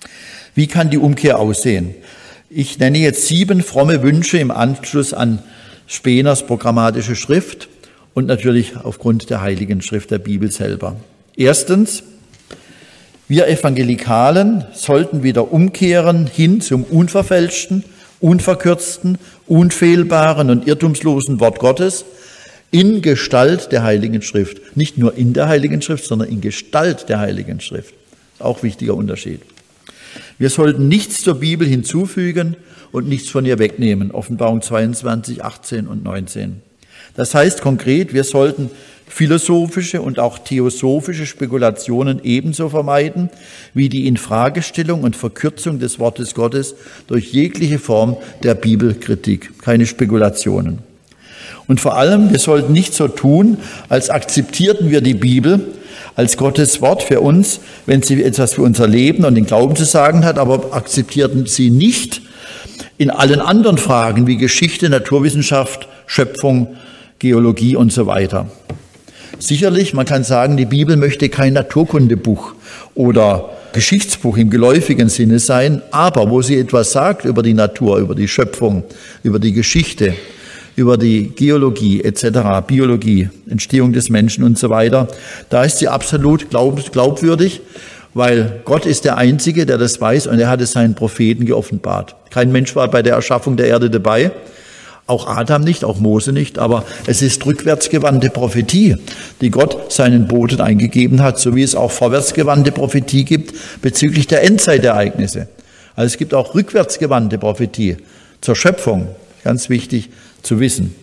Wie kann die Umkehr aussehen? Ich nenne jetzt sieben fromme Wünsche im Anschluss an Spehners programmatische Schrift und natürlich aufgrund der Heiligen Schrift der Bibel selber. Erstens, wir Evangelikalen sollten wieder umkehren hin zum unverfälschten, unverkürzten, unfehlbaren und irrtumslosen Wort Gottes in Gestalt der Heiligen Schrift. Nicht nur in der Heiligen Schrift, sondern in Gestalt der Heiligen Schrift. Auch ein wichtiger Unterschied. Wir sollten nichts zur Bibel hinzufügen und nichts von ihr wegnehmen. Offenbarung zweiundzwanzig, achtzehn und neunzehn. Das heißt konkret, wir sollten philosophische und auch theosophische Spekulationen ebenso vermeiden wie die Infragestellung und Verkürzung des Wortes Gottes durch jegliche Form der Bibelkritik. Keine Spekulationen. Und vor allem, wir sollten nicht so tun, als akzeptierten wir die Bibel als Gottes Wort für uns, wenn sie etwas für unser Leben und den Glauben zu sagen hat, aber akzeptierten sie nicht in allen anderen Fragen wie Geschichte, Naturwissenschaft, Schöpfung, Geologie und so weiter. Sicherlich, man kann sagen, die Bibel möchte kein Naturkundebuch oder Geschichtsbuch im geläufigen Sinne sein, aber wo sie etwas sagt über die Natur, über die Schöpfung, über die Geschichte, über die Geologie et cetera, Biologie, Entstehung des Menschen und so weiter, da ist sie absolut glaub, glaubwürdig, weil Gott ist der Einzige, der das weiß und er hat es seinen Propheten geoffenbart. Kein Mensch war bei der Erschaffung der Erde dabei, auch Adam nicht, auch Mose nicht, aber es ist rückwärtsgewandte Prophetie, die Gott seinen Boten eingegeben hat, so wie es auch vorwärtsgewandte Prophetie gibt bezüglich der Endzeitereignisse. Also es gibt auch rückwärtsgewandte Prophetie zur Schöpfung, ganz wichtig zu wissen.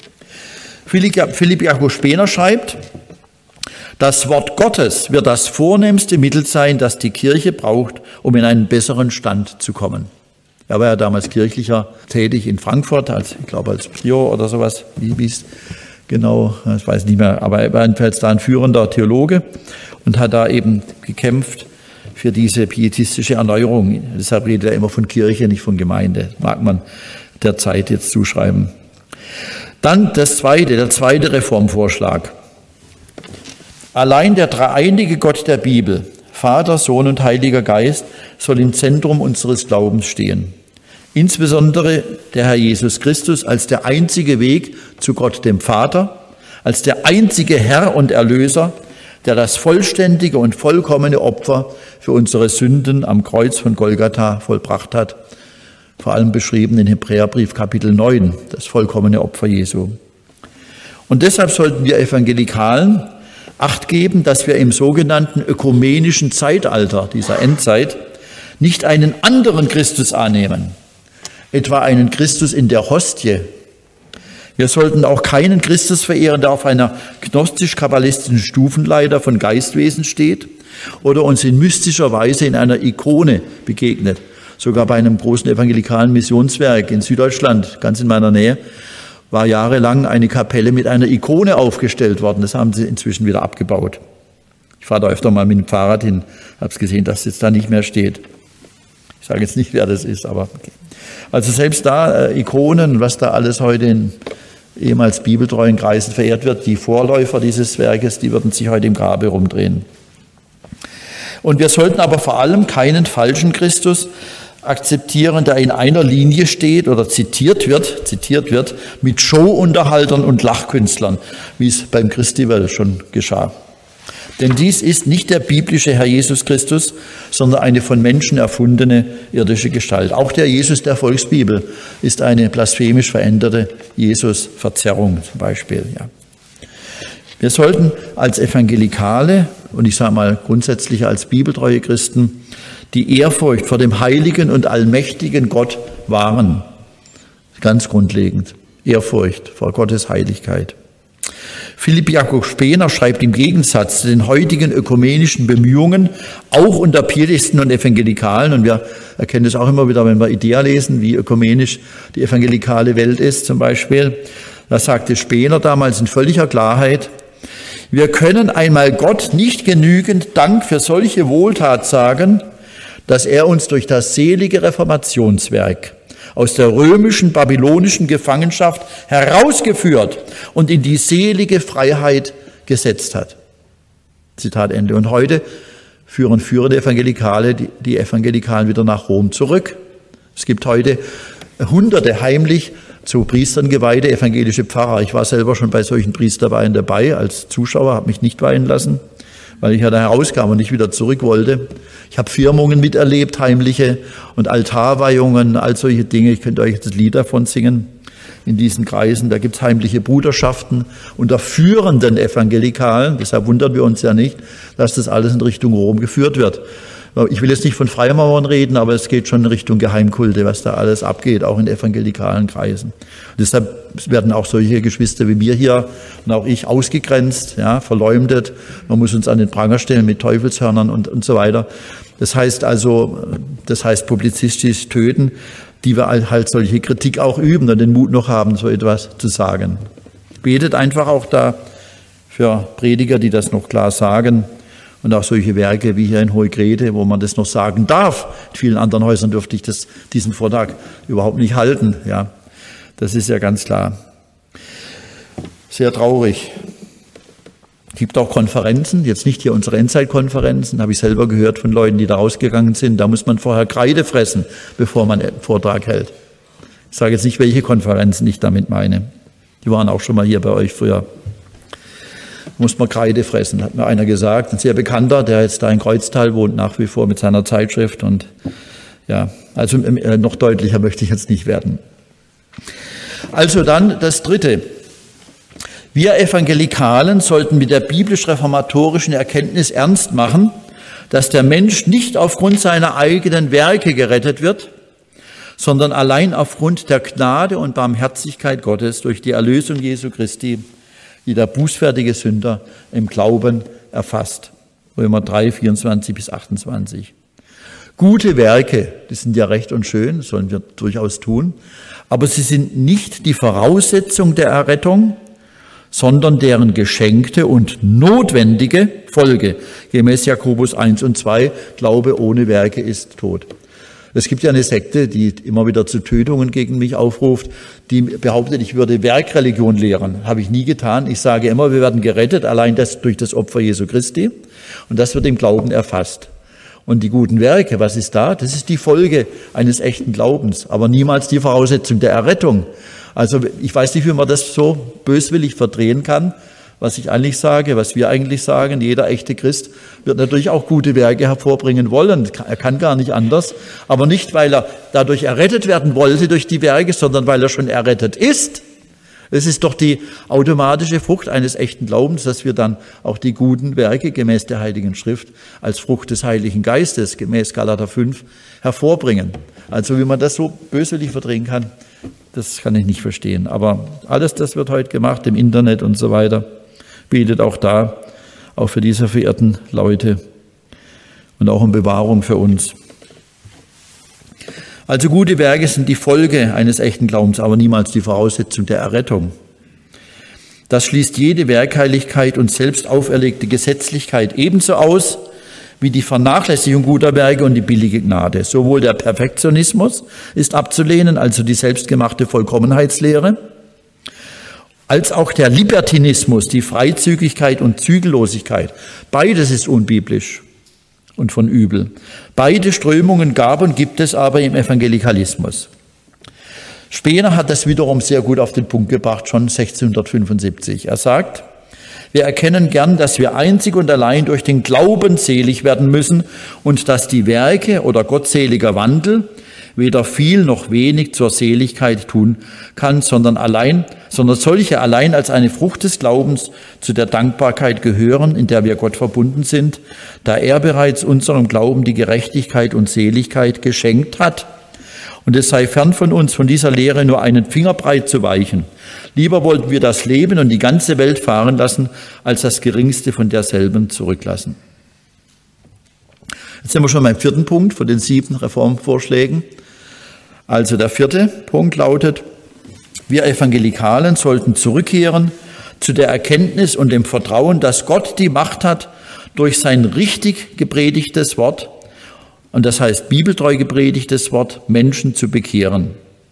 Philipp Jakob Spener schreibt, das Wort Gottes wird das vornehmste Mittel sein, das die Kirche braucht, um in einen besseren Stand zu kommen. Er war ja damals kirchlicher tätig in Frankfurt, als, ich glaube als Prior oder sowas, wie es genau, ich weiß nicht mehr, aber er war jedenfalls da ein führender Theologe und hat da eben gekämpft für diese pietistische Erneuerung. Deshalb redet er immer von Kirche, nicht von Gemeinde. Mag man der Zeit jetzt zuschreiben. Dann das zweite, der zweite Reformvorschlag. Allein der dreieinige Gott der Bibel, Vater, Sohn und Heiliger Geist, soll im Zentrum unseres Glaubens stehen. Insbesondere der Herr Jesus Christus als der einzige Weg zu Gott dem Vater, als der einzige Herr und Erlöser, der das vollständige und vollkommene Opfer für unsere Sünden am Kreuz von Golgatha vollbracht hat, vor allem beschrieben in Hebräerbrief Kapitel neun, das vollkommene Opfer Jesu. Und deshalb sollten wir Evangelikalen Acht geben, dass wir im sogenannten ökumenischen Zeitalter dieser Endzeit nicht einen anderen Christus annehmen, etwa einen Christus in der Hostie. Wir sollten auch keinen Christus verehren, der auf einer gnostisch-kabbalistischen Stufenleiter von Geistwesen steht oder uns in mystischer Weise in einer Ikone begegnet. Sogar bei einem großen evangelikalen Missionswerk in Süddeutschland, ganz in meiner Nähe, war jahrelang eine Kapelle mit einer Ikone aufgestellt worden. Das haben sie inzwischen wieder abgebaut. Ich fahre da öfter mal mit dem Fahrrad hin, habe es gesehen, dass es jetzt da nicht mehr steht. Ich sage jetzt nicht, wer das ist, aber okay. Also selbst da äh, Ikonen, was da alles heute in ehemals bibeltreuen Kreisen verehrt wird, die Vorläufer dieses Werkes, die würden sich heute im Grabe rumdrehen. Und wir sollten aber vor allem keinen falschen Christus akzeptieren, der in einer Linie steht oder zitiert wird, zitiert wird mit Showunterhaltern und Lachkünstlern, wie es beim Christiwell schon geschah. Denn dies ist nicht der biblische Herr Jesus Christus, sondern eine von Menschen erfundene irdische Gestalt. Auch der Jesus der Volksbibel ist eine blasphemisch veränderte Jesus-Verzerrung zum Beispiel. Ja. Wir sollten als Evangelikale und ich sage mal grundsätzlich als bibeltreue Christen die Ehrfurcht vor dem heiligen und allmächtigen Gott wahren. Ganz grundlegend. Ehrfurcht vor Gottes Heiligkeit. Philipp Jakob Spener schreibt im Gegensatz zu den heutigen ökumenischen Bemühungen, auch unter Pietisten und Evangelikalen, und wir erkennen das auch immer wieder, wenn wir Idea lesen, wie ökumenisch die evangelikale Welt ist zum Beispiel, da sagte Spener damals in völliger Klarheit, wir können einmal Gott nicht genügend Dank für solche Wohltat sagen, dass er uns durch das selige Reformationswerk aus der römischen, babylonischen Gefangenschaft herausgeführt und in die selige Freiheit gesetzt hat. Zitat Ende. Und heute führen führende Evangelikale die, die Evangelikalen wieder nach Rom zurück. Es gibt heute hunderte heimlich zu Priestern geweihte evangelische Pfarrer. Ich war selber schon bei solchen Priesterweihen dabei als Zuschauer, habe mich nicht weihen lassen, weil ich ja da herauskam und nicht wieder zurück wollte. Ich habe Firmungen miterlebt, heimliche und Altarweihungen, all solche Dinge. Ich könnte euch das Lied davon singen in diesen Kreisen. Da gibt es heimliche Bruderschaften unter führenden Evangelikalen. Deshalb wundern wir uns ja nicht, dass das alles in Richtung Rom geführt wird. Ich will jetzt nicht von Freimaurern reden, aber es geht schon in Richtung Geheimkulte, was da alles abgeht, auch in evangelikalen Kreisen. Und deshalb werden auch solche Geschwister wie wir hier und auch ich ausgegrenzt, ja, verleumdet. Man muss uns an den Pranger stellen mit Teufelshörnern und, und so weiter. Das heißt also, das heißt publizistisch töten, die wir halt solche Kritik auch üben und den Mut noch haben, so etwas zu sagen. Betet einfach auch da für Prediger, die das noch klar sagen. Und auch solche Werke wie hier in Hohe Grete, wo man das noch sagen darf. In vielen anderen Häusern dürfte ich das, diesen Vortrag überhaupt nicht halten. Ja, das ist ja ganz klar. Sehr traurig. Es gibt auch Konferenzen, jetzt nicht hier unsere Endzeitkonferenzen, habe ich selber gehört von Leuten, die da rausgegangen sind. Da muss man vorher Kreide fressen, bevor man einen Vortrag hält. Ich sage jetzt nicht, welche Konferenzen ich damit meine. Die waren auch schon mal hier bei euch früher. Muss man Kreide fressen, hat mir einer gesagt, ein sehr bekannter, der jetzt da in Kreuztal wohnt, nach wie vor mit seiner Zeitschrift. Und ja, also noch deutlicher möchte ich jetzt nicht werden. Also dann das Dritte. Wir Evangelikalen sollten mit der biblisch-reformatorischen Erkenntnis ernst machen, dass der Mensch nicht aufgrund seiner eigenen Werke gerettet wird, sondern allein aufgrund der Gnade und Barmherzigkeit Gottes durch die Erlösung Jesu Christi, die der bußfertige Sünder im Glauben erfasst. Römer drei, vierundzwanzig bis achtundzwanzig. Gute Werke, die sind ja recht und schön, sollen wir durchaus tun, aber sie sind nicht die Voraussetzung der Errettung, sondern deren geschenkte und notwendige Folge. Gemäß Jakobus eins und zwei, Glaube ohne Werke ist tot. Es gibt ja eine Sekte, die immer wieder zu Tötungen gegen mich aufruft, die behauptet, ich würde Werkreligion lehren. Habe ich nie getan. Ich sage immer, wir werden gerettet, allein das durch das Opfer Jesu Christi. Und das wird im Glauben erfasst. Und die guten Werke, was ist da? Das ist die Folge eines echten Glaubens, aber niemals die Voraussetzung der Errettung. Also ich weiß nicht, wie man das so böswillig verdrehen kann, was ich eigentlich sage, was wir eigentlich sagen. Jeder echte Christ wird natürlich auch gute Werke hervorbringen wollen. Er kann gar nicht anders. Aber nicht, weil er dadurch errettet werden wollte durch die Werke, sondern weil er schon errettet ist. Es ist doch die automatische Frucht eines echten Glaubens, dass wir dann auch die guten Werke gemäß der Heiligen Schrift als Frucht des Heiligen Geistes, gemäß Galater fünf, hervorbringen. Also wie man das so böswillig verdrehen kann, das kann ich nicht verstehen. Aber alles das wird heute gemacht im Internet und so weiter. Betet auch da, auch für diese verehrten Leute und auch um Bewahrung für uns. Also gute Werke sind die Folge eines echten Glaubens, aber niemals die Voraussetzung der Errettung. Das schließt jede Werkheiligkeit und selbst auferlegte Gesetzlichkeit ebenso aus wie die Vernachlässigung guter Werke und die billige Gnade. Sowohl der Perfektionismus ist abzulehnen, also die selbstgemachte Vollkommenheitslehre, als auch der Libertinismus, die Freizügigkeit und Zügellosigkeit. Beides ist unbiblisch und von übel. Beide Strömungen gab und gibt es aber im Evangelikalismus. Spener hat das wiederum sehr gut auf den Punkt gebracht, schon sechzehnhundertfünfundsiebzig. Er sagt, wir erkennen gern, dass wir einzig und allein durch den Glauben selig werden müssen und dass die Werke oder gottseliger Wandel weder viel noch wenig zur Seligkeit tun kann, sondern allein, sondern solche allein als eine Frucht des Glaubens zu der Dankbarkeit gehören, in der wir Gott verbunden sind, da er bereits unserem Glauben die Gerechtigkeit und Seligkeit geschenkt hat. Und es sei fern von uns, von dieser Lehre nur einen Fingerbreit zu weichen. Lieber wollten wir das Leben und die ganze Welt fahren lassen, als das Geringste von derselben zurücklassen. Jetzt sind wir schon beim vierten Punkt von den sieben Reformvorschlägen. Also der vierte Punkt lautet, wir Evangelikalen sollten zurückkehren zu der Erkenntnis und dem Vertrauen, dass Gott die Macht hat, durch sein richtig gepredigtes Wort, und das heißt bibeltreu gepredigtes Wort, Menschen zu bekehren.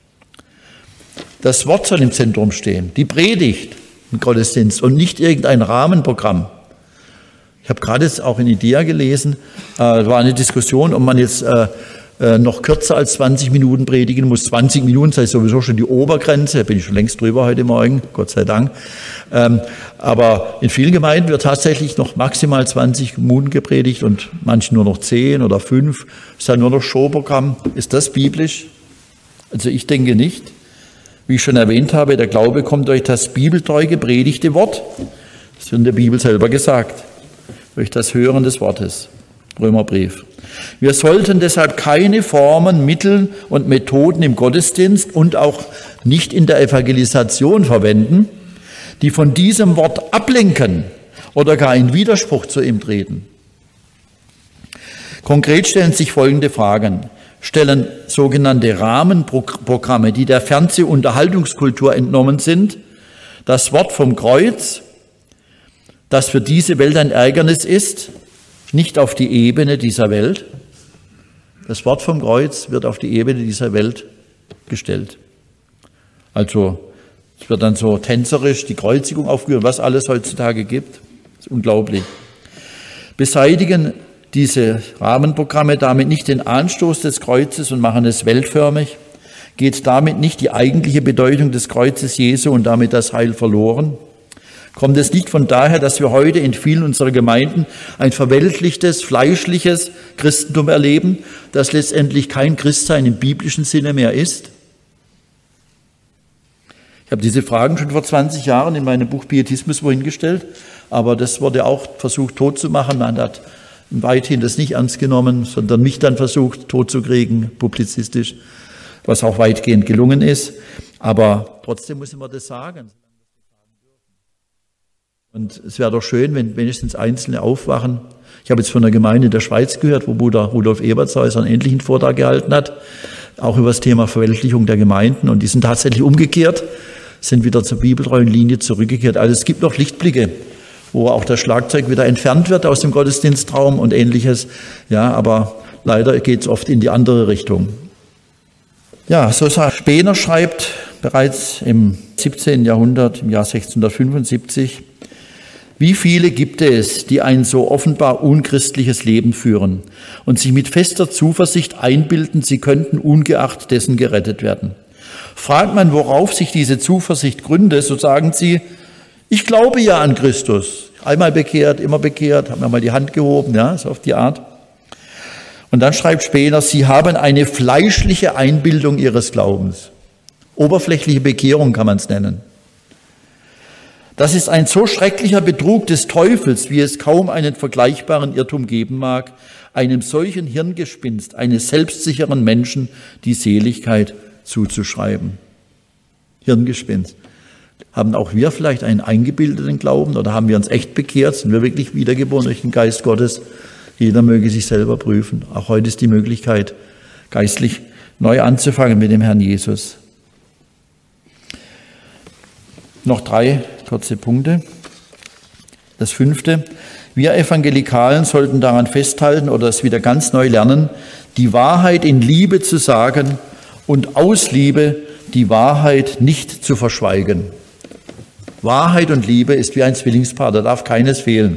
Das Wort soll im Zentrum stehen, die Predigt im Gottesdienst und nicht irgendein Rahmenprogramm. Ich habe gerade jetzt auch in Idea gelesen, äh, war eine Diskussion, ob man jetzt äh, äh, noch kürzer als zwanzig Minuten predigen muss. zwanzig Minuten, das heißt sowieso schon die Obergrenze, da bin ich schon längst drüber heute Morgen, Gott sei Dank. Ähm, aber in vielen Gemeinden wird tatsächlich noch maximal zwanzig Minuten gepredigt und manchen nur noch zehn oder fünf. Ist ja nur noch Showprogramm. Ist das biblisch? Also ich denke nicht. Wie ich schon erwähnt habe, der Glaube kommt durch das bibeltreu gepredigte Wort. Das wird in der Bibel selber gesagt. Durch das Hören des Wortes. Römerbrief. Wir sollten deshalb keine Formen, Mittel und Methoden im Gottesdienst und auch nicht in der Evangelisation verwenden, die von diesem Wort ablenken oder gar in Widerspruch zu ihm treten. Konkret stellen sich folgende Fragen. Stellen sogenannte Rahmenprogramme, die der Fernsehunterhaltungskultur entnommen sind, das Wort vom Kreuz, das für diese Welt ein Ärgernis ist, nicht auf die Ebene dieser Welt. Das Wort vom Kreuz wird auf die Ebene dieser Welt gestellt. Also es wird dann so tänzerisch die Kreuzigung aufgeführt, was alles heutzutage gibt. Das ist unglaublich. Beseitigen diese Rahmenprogramme damit nicht den Anstoß des Kreuzes und machen es weltförmig? Geht damit nicht die eigentliche Bedeutung des Kreuzes Jesu und damit das Heil verloren? Kommt es nicht von daher, dass wir heute in vielen unserer Gemeinden ein verweltlichtes, fleischliches Christentum erleben, das letztendlich kein Christsein im biblischen Sinne mehr ist? Ich habe diese Fragen schon vor zwanzig Jahren in meinem Buch Pietismus wohin gestellt, aber das wurde auch versucht tot zu machen. Man hat weithin das nicht ernst genommen, sondern mich dann versucht tot zu kriegen, publizistisch, was auch weitgehend gelungen ist. Aber trotzdem muss man das sagen. Und es wäre doch schön, wenn wenigstens Einzelne aufwachen. Ich habe jetzt von einer Gemeinde in der Schweiz gehört, wo Bruder Rudolf Ebertshäuser einen ähnlichen Vortrag gehalten hat, auch über das Thema Verweltlichung der Gemeinden. Und die sind tatsächlich umgekehrt, sind wieder zur bibeltreuen Linie zurückgekehrt. Also es gibt noch Lichtblicke, wo auch das Schlagzeug wieder entfernt wird aus dem Gottesdienstraum und Ähnliches. Ja, aber leider geht es oft in die andere Richtung. Ja, so Spener schreibt bereits im siebzehnten Jahrhundert, im Jahr sechzehnhundertfünfundsiebzig, wie viele gibt es, die ein so offenbar unchristliches Leben führen und sich mit fester Zuversicht einbilden, sie könnten ungeachtet dessen gerettet werden. Fragt man, worauf sich diese Zuversicht gründet, so sagen sie, ich glaube ja an Christus. Einmal bekehrt, immer bekehrt, haben wir mal die Hand gehoben, ja, so auf die Art. Und dann schreibt Spener, sie haben eine fleischliche Einbildung ihres Glaubens. Oberflächliche Bekehrung kann man es nennen. Das ist ein so schrecklicher Betrug des Teufels, wie es kaum einen vergleichbaren Irrtum geben mag, einem solchen Hirngespinst eines selbstsicheren Menschen die Seligkeit zuzuschreiben. Hirngespinst. Haben auch wir vielleicht einen eingebildeten Glauben oder haben wir uns echt bekehrt? Sind wir wirklich wiedergeboren durch den Geist Gottes? Jeder möge sich selber prüfen. Auch heute ist die Möglichkeit, geistlich neu anzufangen mit dem Herrn Jesus. Noch drei kurze Punkte. Das fünfte, wir Evangelikalen sollten daran festhalten oder es wieder ganz neu lernen, die Wahrheit in Liebe zu sagen und aus Liebe die Wahrheit nicht zu verschweigen. Wahrheit und Liebe ist wie ein Zwillingspaar, da darf keines fehlen.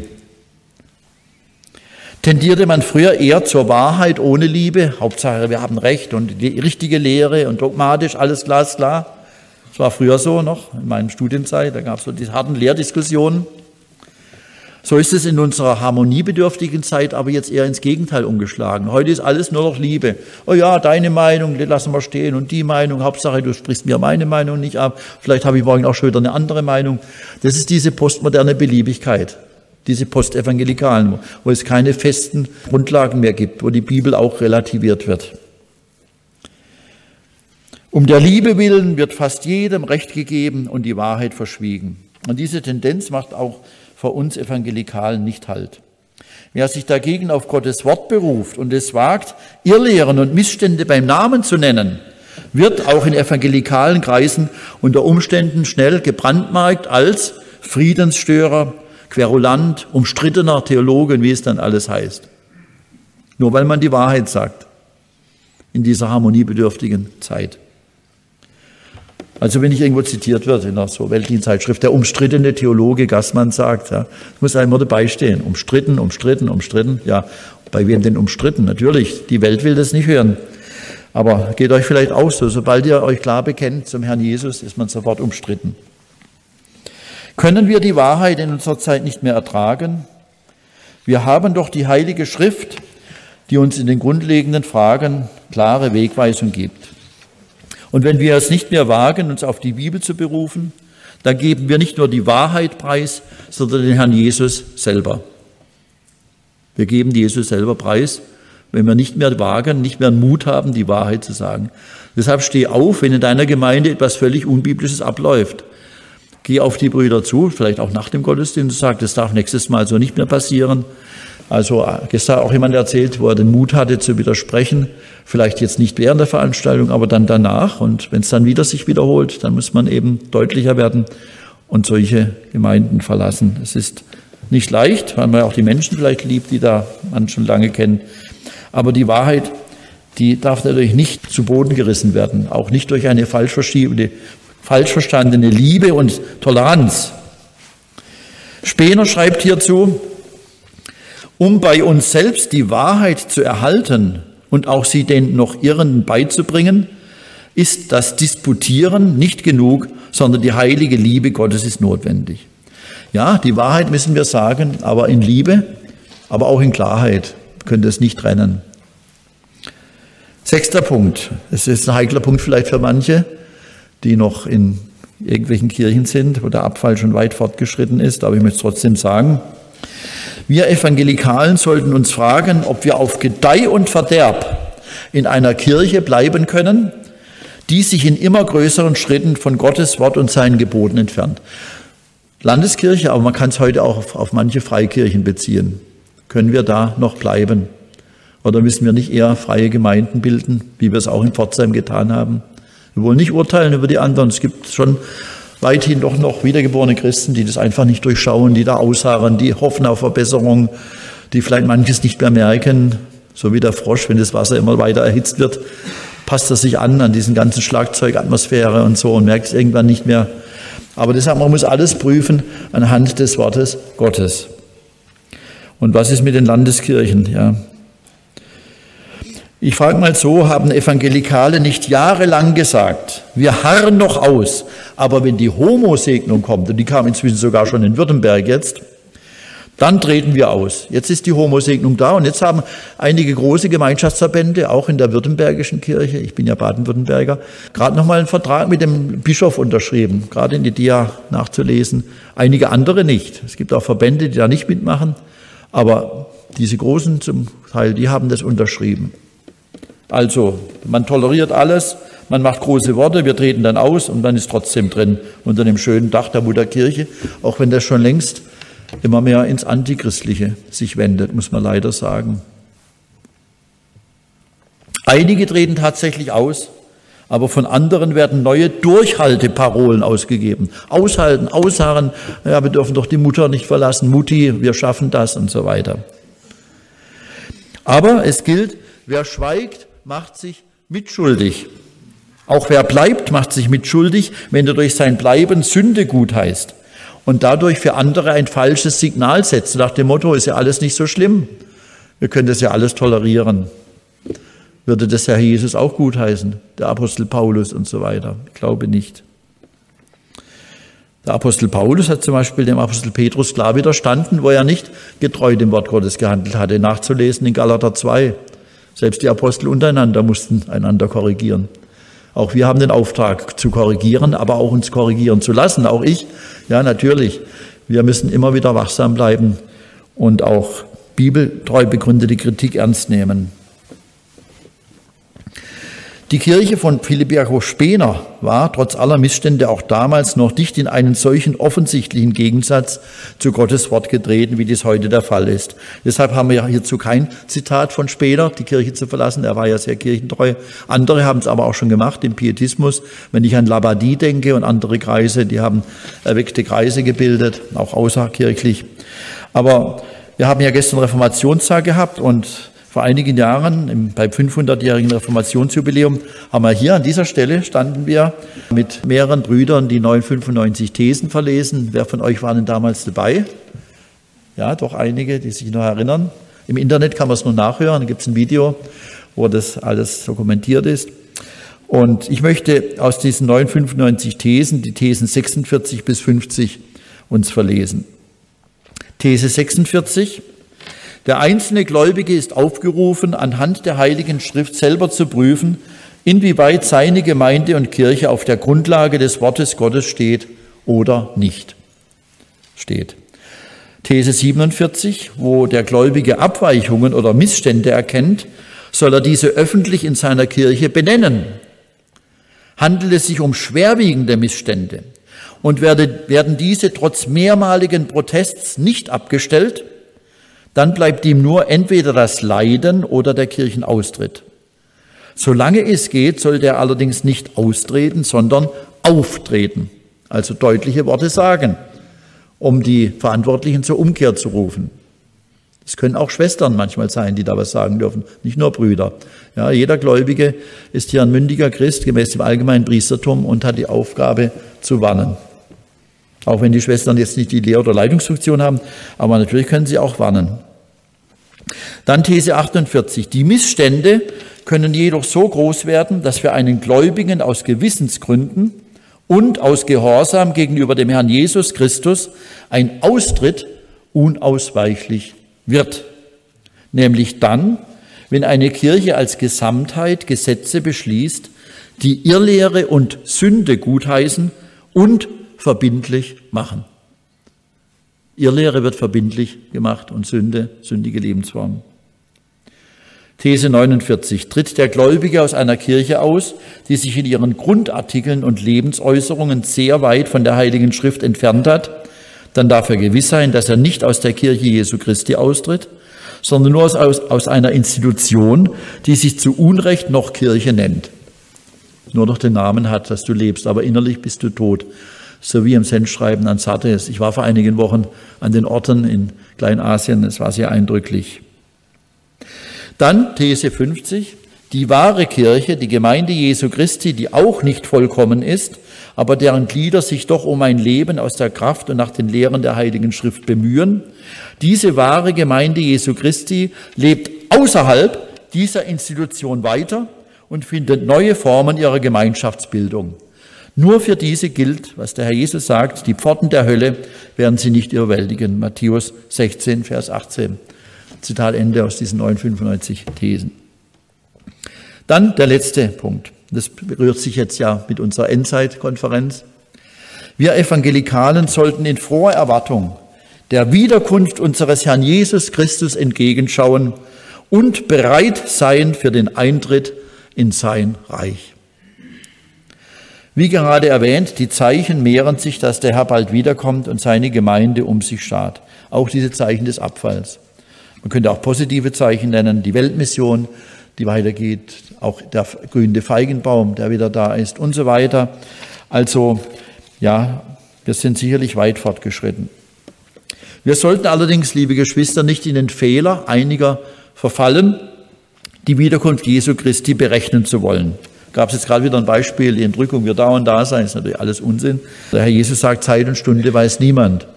Tendierte man früher eher zur Wahrheit ohne Liebe, Hauptsache wir haben Recht und die richtige Lehre und dogmatisch, alles glasklar. Das war früher so noch, in meiner Studienzeit, da gab es so die harten Lehrdiskussionen. So ist es in unserer harmoniebedürftigen Zeit aber jetzt eher ins Gegenteil umgeschlagen. Heute ist alles nur noch Liebe. Oh ja, deine Meinung, die lassen wir stehen und die Meinung, Hauptsache du sprichst mir meine Meinung nicht ab. Vielleicht habe ich morgen auch schon wieder eine andere Meinung. Das ist diese postmoderne Beliebigkeit, diese Postevangelikalen, wo es keine festen Grundlagen mehr gibt, wo die Bibel auch relativiert wird. Um der Liebe willen wird fast jedem Recht gegeben und die Wahrheit verschwiegen. Und diese Tendenz macht auch vor uns Evangelikalen nicht Halt. Wer sich dagegen auf Gottes Wort beruft und es wagt, Irrlehren und Missstände beim Namen zu nennen, wird auch in evangelikalen Kreisen unter Umständen schnell gebrandmarkt als Friedensstörer, Querulant, umstrittener Theologe, wie es dann alles heißt. Nur weil man die Wahrheit sagt in dieser harmoniebedürftigen Zeit. Also wenn ich irgendwo zitiert wird in einer so Weltdienstzeitschrift, der umstrittene Theologe Gassmann sagt, ja, muss einem immer dabei stehen. Umstritten, umstritten, umstritten. Ja, bei wem denn umstritten? Natürlich, die Welt will das nicht hören. Aber geht euch vielleicht auch so, sobald ihr euch klar bekennt zum Herrn Jesus, ist man sofort umstritten. Können wir die Wahrheit in unserer Zeit nicht mehr ertragen? Wir haben doch die Heilige Schrift, die uns in den grundlegenden Fragen klare Wegweisung gibt. Und wenn wir es nicht mehr wagen, uns auf die Bibel zu berufen, dann geben wir nicht nur die Wahrheit preis, sondern den Herrn Jesus selber. Wir geben Jesus selber preis, wenn wir nicht mehr wagen, nicht mehr Mut haben, die Wahrheit zu sagen. Deshalb steh auf, wenn in deiner Gemeinde etwas völlig Unbiblisches abläuft. Geh auf die Brüder zu, vielleicht auch nach dem Gottesdienst, und sag, das darf nächstes Mal so nicht mehr passieren. Also gestern auch jemand erzählt, wo er den Mut hatte zu widersprechen, vielleicht jetzt nicht während der Veranstaltung, aber dann danach. Und wenn es dann wieder sich wiederholt, dann muss man eben deutlicher werden und solche Gemeinden verlassen. Es ist nicht leicht, weil man auch die Menschen vielleicht liebt, die da man schon lange kennt. Aber die Wahrheit, die darf natürlich nicht zu Boden gerissen werden, auch nicht durch eine falsch verschiebene, falsch verstandene Liebe und Toleranz. Spener schreibt hierzu, um bei uns selbst die Wahrheit zu erhalten und auch sie den noch Irrenden beizubringen, ist das Disputieren nicht genug, sondern die heilige Liebe Gottes ist notwendig. Ja, die Wahrheit müssen wir sagen, aber in Liebe, aber auch in Klarheit. Wir können das nicht trennen. Sechster Punkt. Es ist ein heikler Punkt vielleicht für manche, die noch in irgendwelchen Kirchen sind, wo der Abfall schon weit fortgeschritten ist, aber ich möchte es trotzdem sagen. Wir Evangelikalen sollten uns fragen, ob wir auf Gedeih und Verderb in einer Kirche bleiben können, die sich in immer größeren Schritten von Gottes Wort und seinen Geboten entfernt. Landeskirche, aber man kann es heute auch auf, auf manche Freikirchen beziehen. Können wir da noch bleiben? Oder müssen wir nicht eher freie Gemeinden bilden, wie wir es auch in Pforzheim getan haben? Wir wollen nicht urteilen über die anderen. Es gibt schon weithin doch noch wiedergeborene Christen, die das einfach nicht durchschauen, die da ausharren, die hoffen auf Verbesserung, die vielleicht manches nicht mehr merken, so wie der Frosch, wenn das Wasser immer weiter erhitzt wird, passt er sich an, an diesen ganzen Schlagzeugatmosphäre und so und merkt es irgendwann nicht mehr. Aber deshalb, man muss alles prüfen anhand des Wortes Gottes. Und was ist mit den Landeskirchen? Ja. Ich frage mal so, haben Evangelikale nicht jahrelang gesagt, wir harren noch aus, aber wenn die Homosegnung kommt, und die kam inzwischen sogar schon in Württemberg jetzt, dann treten wir aus. Jetzt ist die Homosegnung da und jetzt haben einige große Gemeinschaftsverbände, auch in der württembergischen Kirche, ich bin ja Baden-Württemberger, gerade nochmal einen Vertrag mit dem Bischof unterschrieben, gerade in die Dia nachzulesen, einige andere nicht. Es gibt auch Verbände, die da nicht mitmachen, aber diese Großen zum Teil, die haben das unterschrieben. Also, man toleriert alles, man macht große Worte, wir treten dann aus und dann ist trotzdem drin unter dem schönen Dach der Mutterkirche, auch wenn das schon längst immer mehr ins Antichristliche sich wendet, muss man leider sagen. Einige treten tatsächlich aus, aber von anderen werden neue Durchhalteparolen ausgegeben. Aushalten, ausharren, ja, wir dürfen doch die Mutter nicht verlassen, Mutti, wir schaffen das und so weiter. Aber es gilt, wer schweigt, macht sich mitschuldig. Auch wer bleibt, macht sich mitschuldig, wenn er durch sein Bleiben Sünde gutheißt und dadurch für andere ein falsches Signal setzt. Nach dem Motto, ist ja alles nicht so schlimm. Wir können das ja alles tolerieren. Würde das Herr Jesus auch gutheißen, der Apostel Paulus und so weiter? Ich glaube nicht. Der Apostel Paulus hat zum Beispiel dem Apostel Petrus klar widerstanden, wo er nicht getreu dem Wort Gottes gehandelt hatte, nachzulesen in Galater zwei. Selbst die Apostel untereinander mussten einander korrigieren. Auch wir haben den Auftrag zu korrigieren, aber auch uns korrigieren zu lassen. Auch ich, ja natürlich. Wir müssen immer wieder wachsam bleiben und auch bibeltreu begründete Kritik ernst nehmen. Die Kirche von Philipp Jakob Spener war trotz aller Missstände auch damals noch nicht in einen solchen offensichtlichen Gegensatz zu Gottes Wort getreten, wie dies heute der Fall ist. Deshalb haben wir hierzu kein Zitat von Spener, die Kirche zu verlassen. Er war ja sehr kirchentreu. Andere haben es aber auch schon gemacht, im Pietismus. Wenn ich an Labadie denke und andere Kreise, die haben erweckte Kreise gebildet, auch außerkirchlich. Aber wir haben ja gestern Reformationstag gehabt und Vor einigen Jahren, im, beim fünfhundertjährigen Reformationsjubiläum, haben wir hier an dieser Stelle, standen wir mit mehreren Brüdern die neunhundertfünfundneunzig Thesen verlesen. Wer von euch war denn damals dabei? Ja, doch einige, die sich noch erinnern. Im Internet kann man es nur nachhören, da gibt es ein Video, wo das alles dokumentiert ist. Und ich möchte aus diesen neunhundertfünfundneunzig Thesen die Thesen sechsundvierzig bis fünfzig uns verlesen. These sechsundvierzig. Der einzelne Gläubige ist aufgerufen, anhand der Heiligen Schrift selber zu prüfen, inwieweit seine Gemeinde und Kirche auf der Grundlage des Wortes Gottes steht oder nicht steht. These siebenundvierzig, wo der Gläubige Abweichungen oder Missstände erkennt, soll er diese öffentlich in seiner Kirche benennen. Handelt es sich um schwerwiegende Missstände und werden diese trotz mehrmaligen Protests nicht abgestellt, dann bleibt ihm nur entweder das Leiden oder der Kirchenaustritt. Solange es geht, sollte er allerdings nicht austreten, sondern auftreten, also deutliche Worte sagen, um die Verantwortlichen zur Umkehr zu rufen. Es können auch Schwestern manchmal sein, die da was sagen dürfen, nicht nur Brüder. Ja, jeder Gläubige ist hier ein mündiger Christ, gemäß dem allgemeinen Priestertum, und hat die Aufgabe zu warnen. Auch wenn die Schwestern jetzt nicht die Lehr- oder Leitungsfunktion haben, aber natürlich können sie auch warnen. Dann These achtundvierzig. Die Missstände können jedoch so groß werden, dass für einen Gläubigen aus Gewissensgründen und aus Gehorsam gegenüber dem Herrn Jesus Christus ein Austritt unausweichlich wird. Nämlich dann, wenn eine Kirche als Gesamtheit Gesetze beschließt, die Irrlehre und Sünde gutheißen und verbindlich machen. Irrlehre wird verbindlich gemacht und Sünde, sündige Lebensform. These neunundvierzig. Tritt der Gläubige aus einer Kirche aus, die sich in ihren Grundartikeln und Lebensäußerungen sehr weit von der Heiligen Schrift entfernt hat, dann darf er gewiss sein, dass er nicht aus der Kirche Jesu Christi austritt, sondern nur aus, aus einer Institution, die sich zu Unrecht noch Kirche nennt. Nur noch den Namen hat, dass du lebst, aber innerlich bist du tot. So wie im Sendschreiben an Sardes. Ich war vor einigen Wochen an den Orten in Kleinasien, es war sehr eindrücklich. Dann These fünfzig, die wahre Kirche, die Gemeinde Jesu Christi, die auch nicht vollkommen ist, aber deren Glieder sich doch um ein Leben aus der Kraft und nach den Lehren der Heiligen Schrift bemühen. Diese wahre Gemeinde Jesu Christi lebt außerhalb dieser Institution weiter und findet neue Formen ihrer Gemeinschaftsbildung. Nur für diese gilt, was der Herr Jesus sagt, die Pforten der Hölle werden sie nicht überwältigen. Matthäus sechzehn, Vers achtzehn. Zitat Ende aus diesen neunhundertfünfundneunzig Thesen. Dann der letzte Punkt. Das berührt sich jetzt ja mit unserer Endzeitkonferenz. Wir Evangelikalen sollten in froher Erwartung der Wiederkunft unseres Herrn Jesus Christus entgegenschauen und bereit sein für den Eintritt in sein Reich. Wie gerade erwähnt, die Zeichen mehren sich, dass der Herr bald wiederkommt und seine Gemeinde um sich schart. Auch diese Zeichen des Abfalls. Man könnte auch positive Zeichen nennen, die Weltmission, die weitergeht, auch der grünende Feigenbaum, der wieder da ist und so weiter. Also, ja, wir sind sicherlich weit fortgeschritten. Wir sollten allerdings, liebe Geschwister, nicht in den Fehler einiger verfallen, die Wiederkunft Jesu Christi berechnen zu wollen. Gab es jetzt gerade wieder ein Beispiel, die Entrückung wird da und da sein, ist natürlich alles Unsinn. Der Herr Jesus sagt, Zeit und Stunde weiß niemand.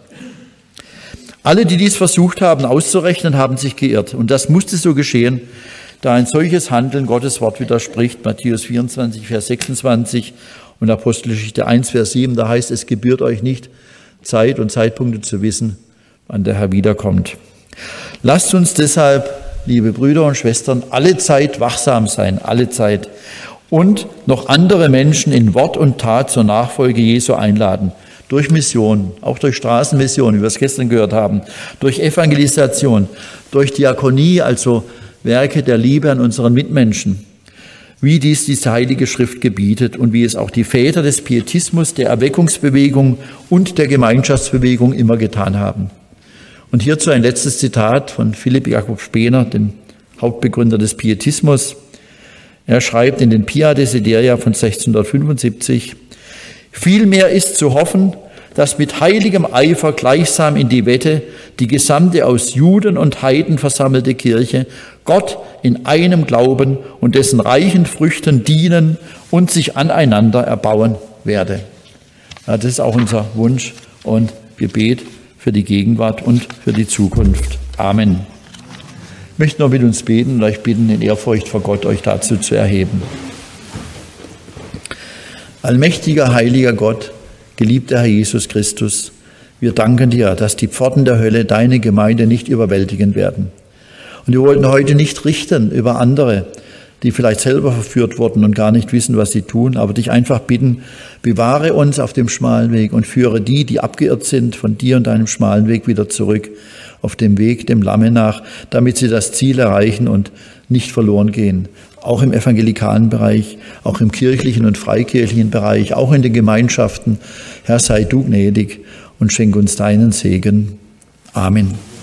Alle, die dies versucht haben auszurechnen, haben sich geirrt. Und das musste so geschehen, da ein solches Handeln Gottes Wort widerspricht. Matthäus vierundzwanzig, Vers sechsundzwanzig und Apostelgeschichte eins, Vers sieben, da heißt, es gebührt euch nicht, Zeit und Zeitpunkte zu wissen, wann der Herr wiederkommt. Lasst uns deshalb, liebe Brüder und Schwestern, alle Zeit wachsam sein, alle Zeit. Und noch andere Menschen in Wort und Tat zur Nachfolge Jesu einladen. Durch Mission, auch durch Straßenmission, wie wir es gestern gehört haben, durch Evangelisation, durch Diakonie, also Werke der Liebe an unseren Mitmenschen, wie dies diese Heilige Schrift gebietet und wie es auch die Väter des Pietismus, der Erweckungsbewegung und der Gemeinschaftsbewegung immer getan haben. Und hierzu ein letztes Zitat von Philipp Jakob Spener, dem Hauptbegründer des Pietismus. Er schreibt in den Pia Desideria von sechzehnhundertfünfundsiebzig, vielmehr ist zu hoffen, dass mit heiligem Eifer gleichsam in die Wette die gesamte aus Juden und Heiden versammelte Kirche Gott in einem Glauben und dessen reichen Früchten dienen und sich aneinander erbauen werde. Ja, das ist auch unser Wunsch und Gebet für die Gegenwart und für die Zukunft. Amen. Ich möchte noch mit uns beten und euch bitten, in Ehrfurcht vor Gott euch dazu zu erheben. Allmächtiger, heiliger Gott, geliebter Herr Jesus Christus, wir danken dir, dass die Pforten der Hölle deine Gemeinde nicht überwältigen werden. Und wir wollten heute nicht richten über andere, die vielleicht selber verführt wurden und gar nicht wissen, was sie tun, aber dich einfach bitten, bewahre uns auf dem schmalen Weg und führe die, die abgeirrt sind, von dir und deinem schmalen Weg wieder zurück auf dem Weg dem Lamme nach, damit sie das Ziel erreichen und nicht verloren gehen. Auch im evangelikalen Bereich, auch im kirchlichen und freikirchlichen Bereich, auch in den Gemeinschaften. Herr, sei du gnädig und schenk uns deinen Segen. Amen.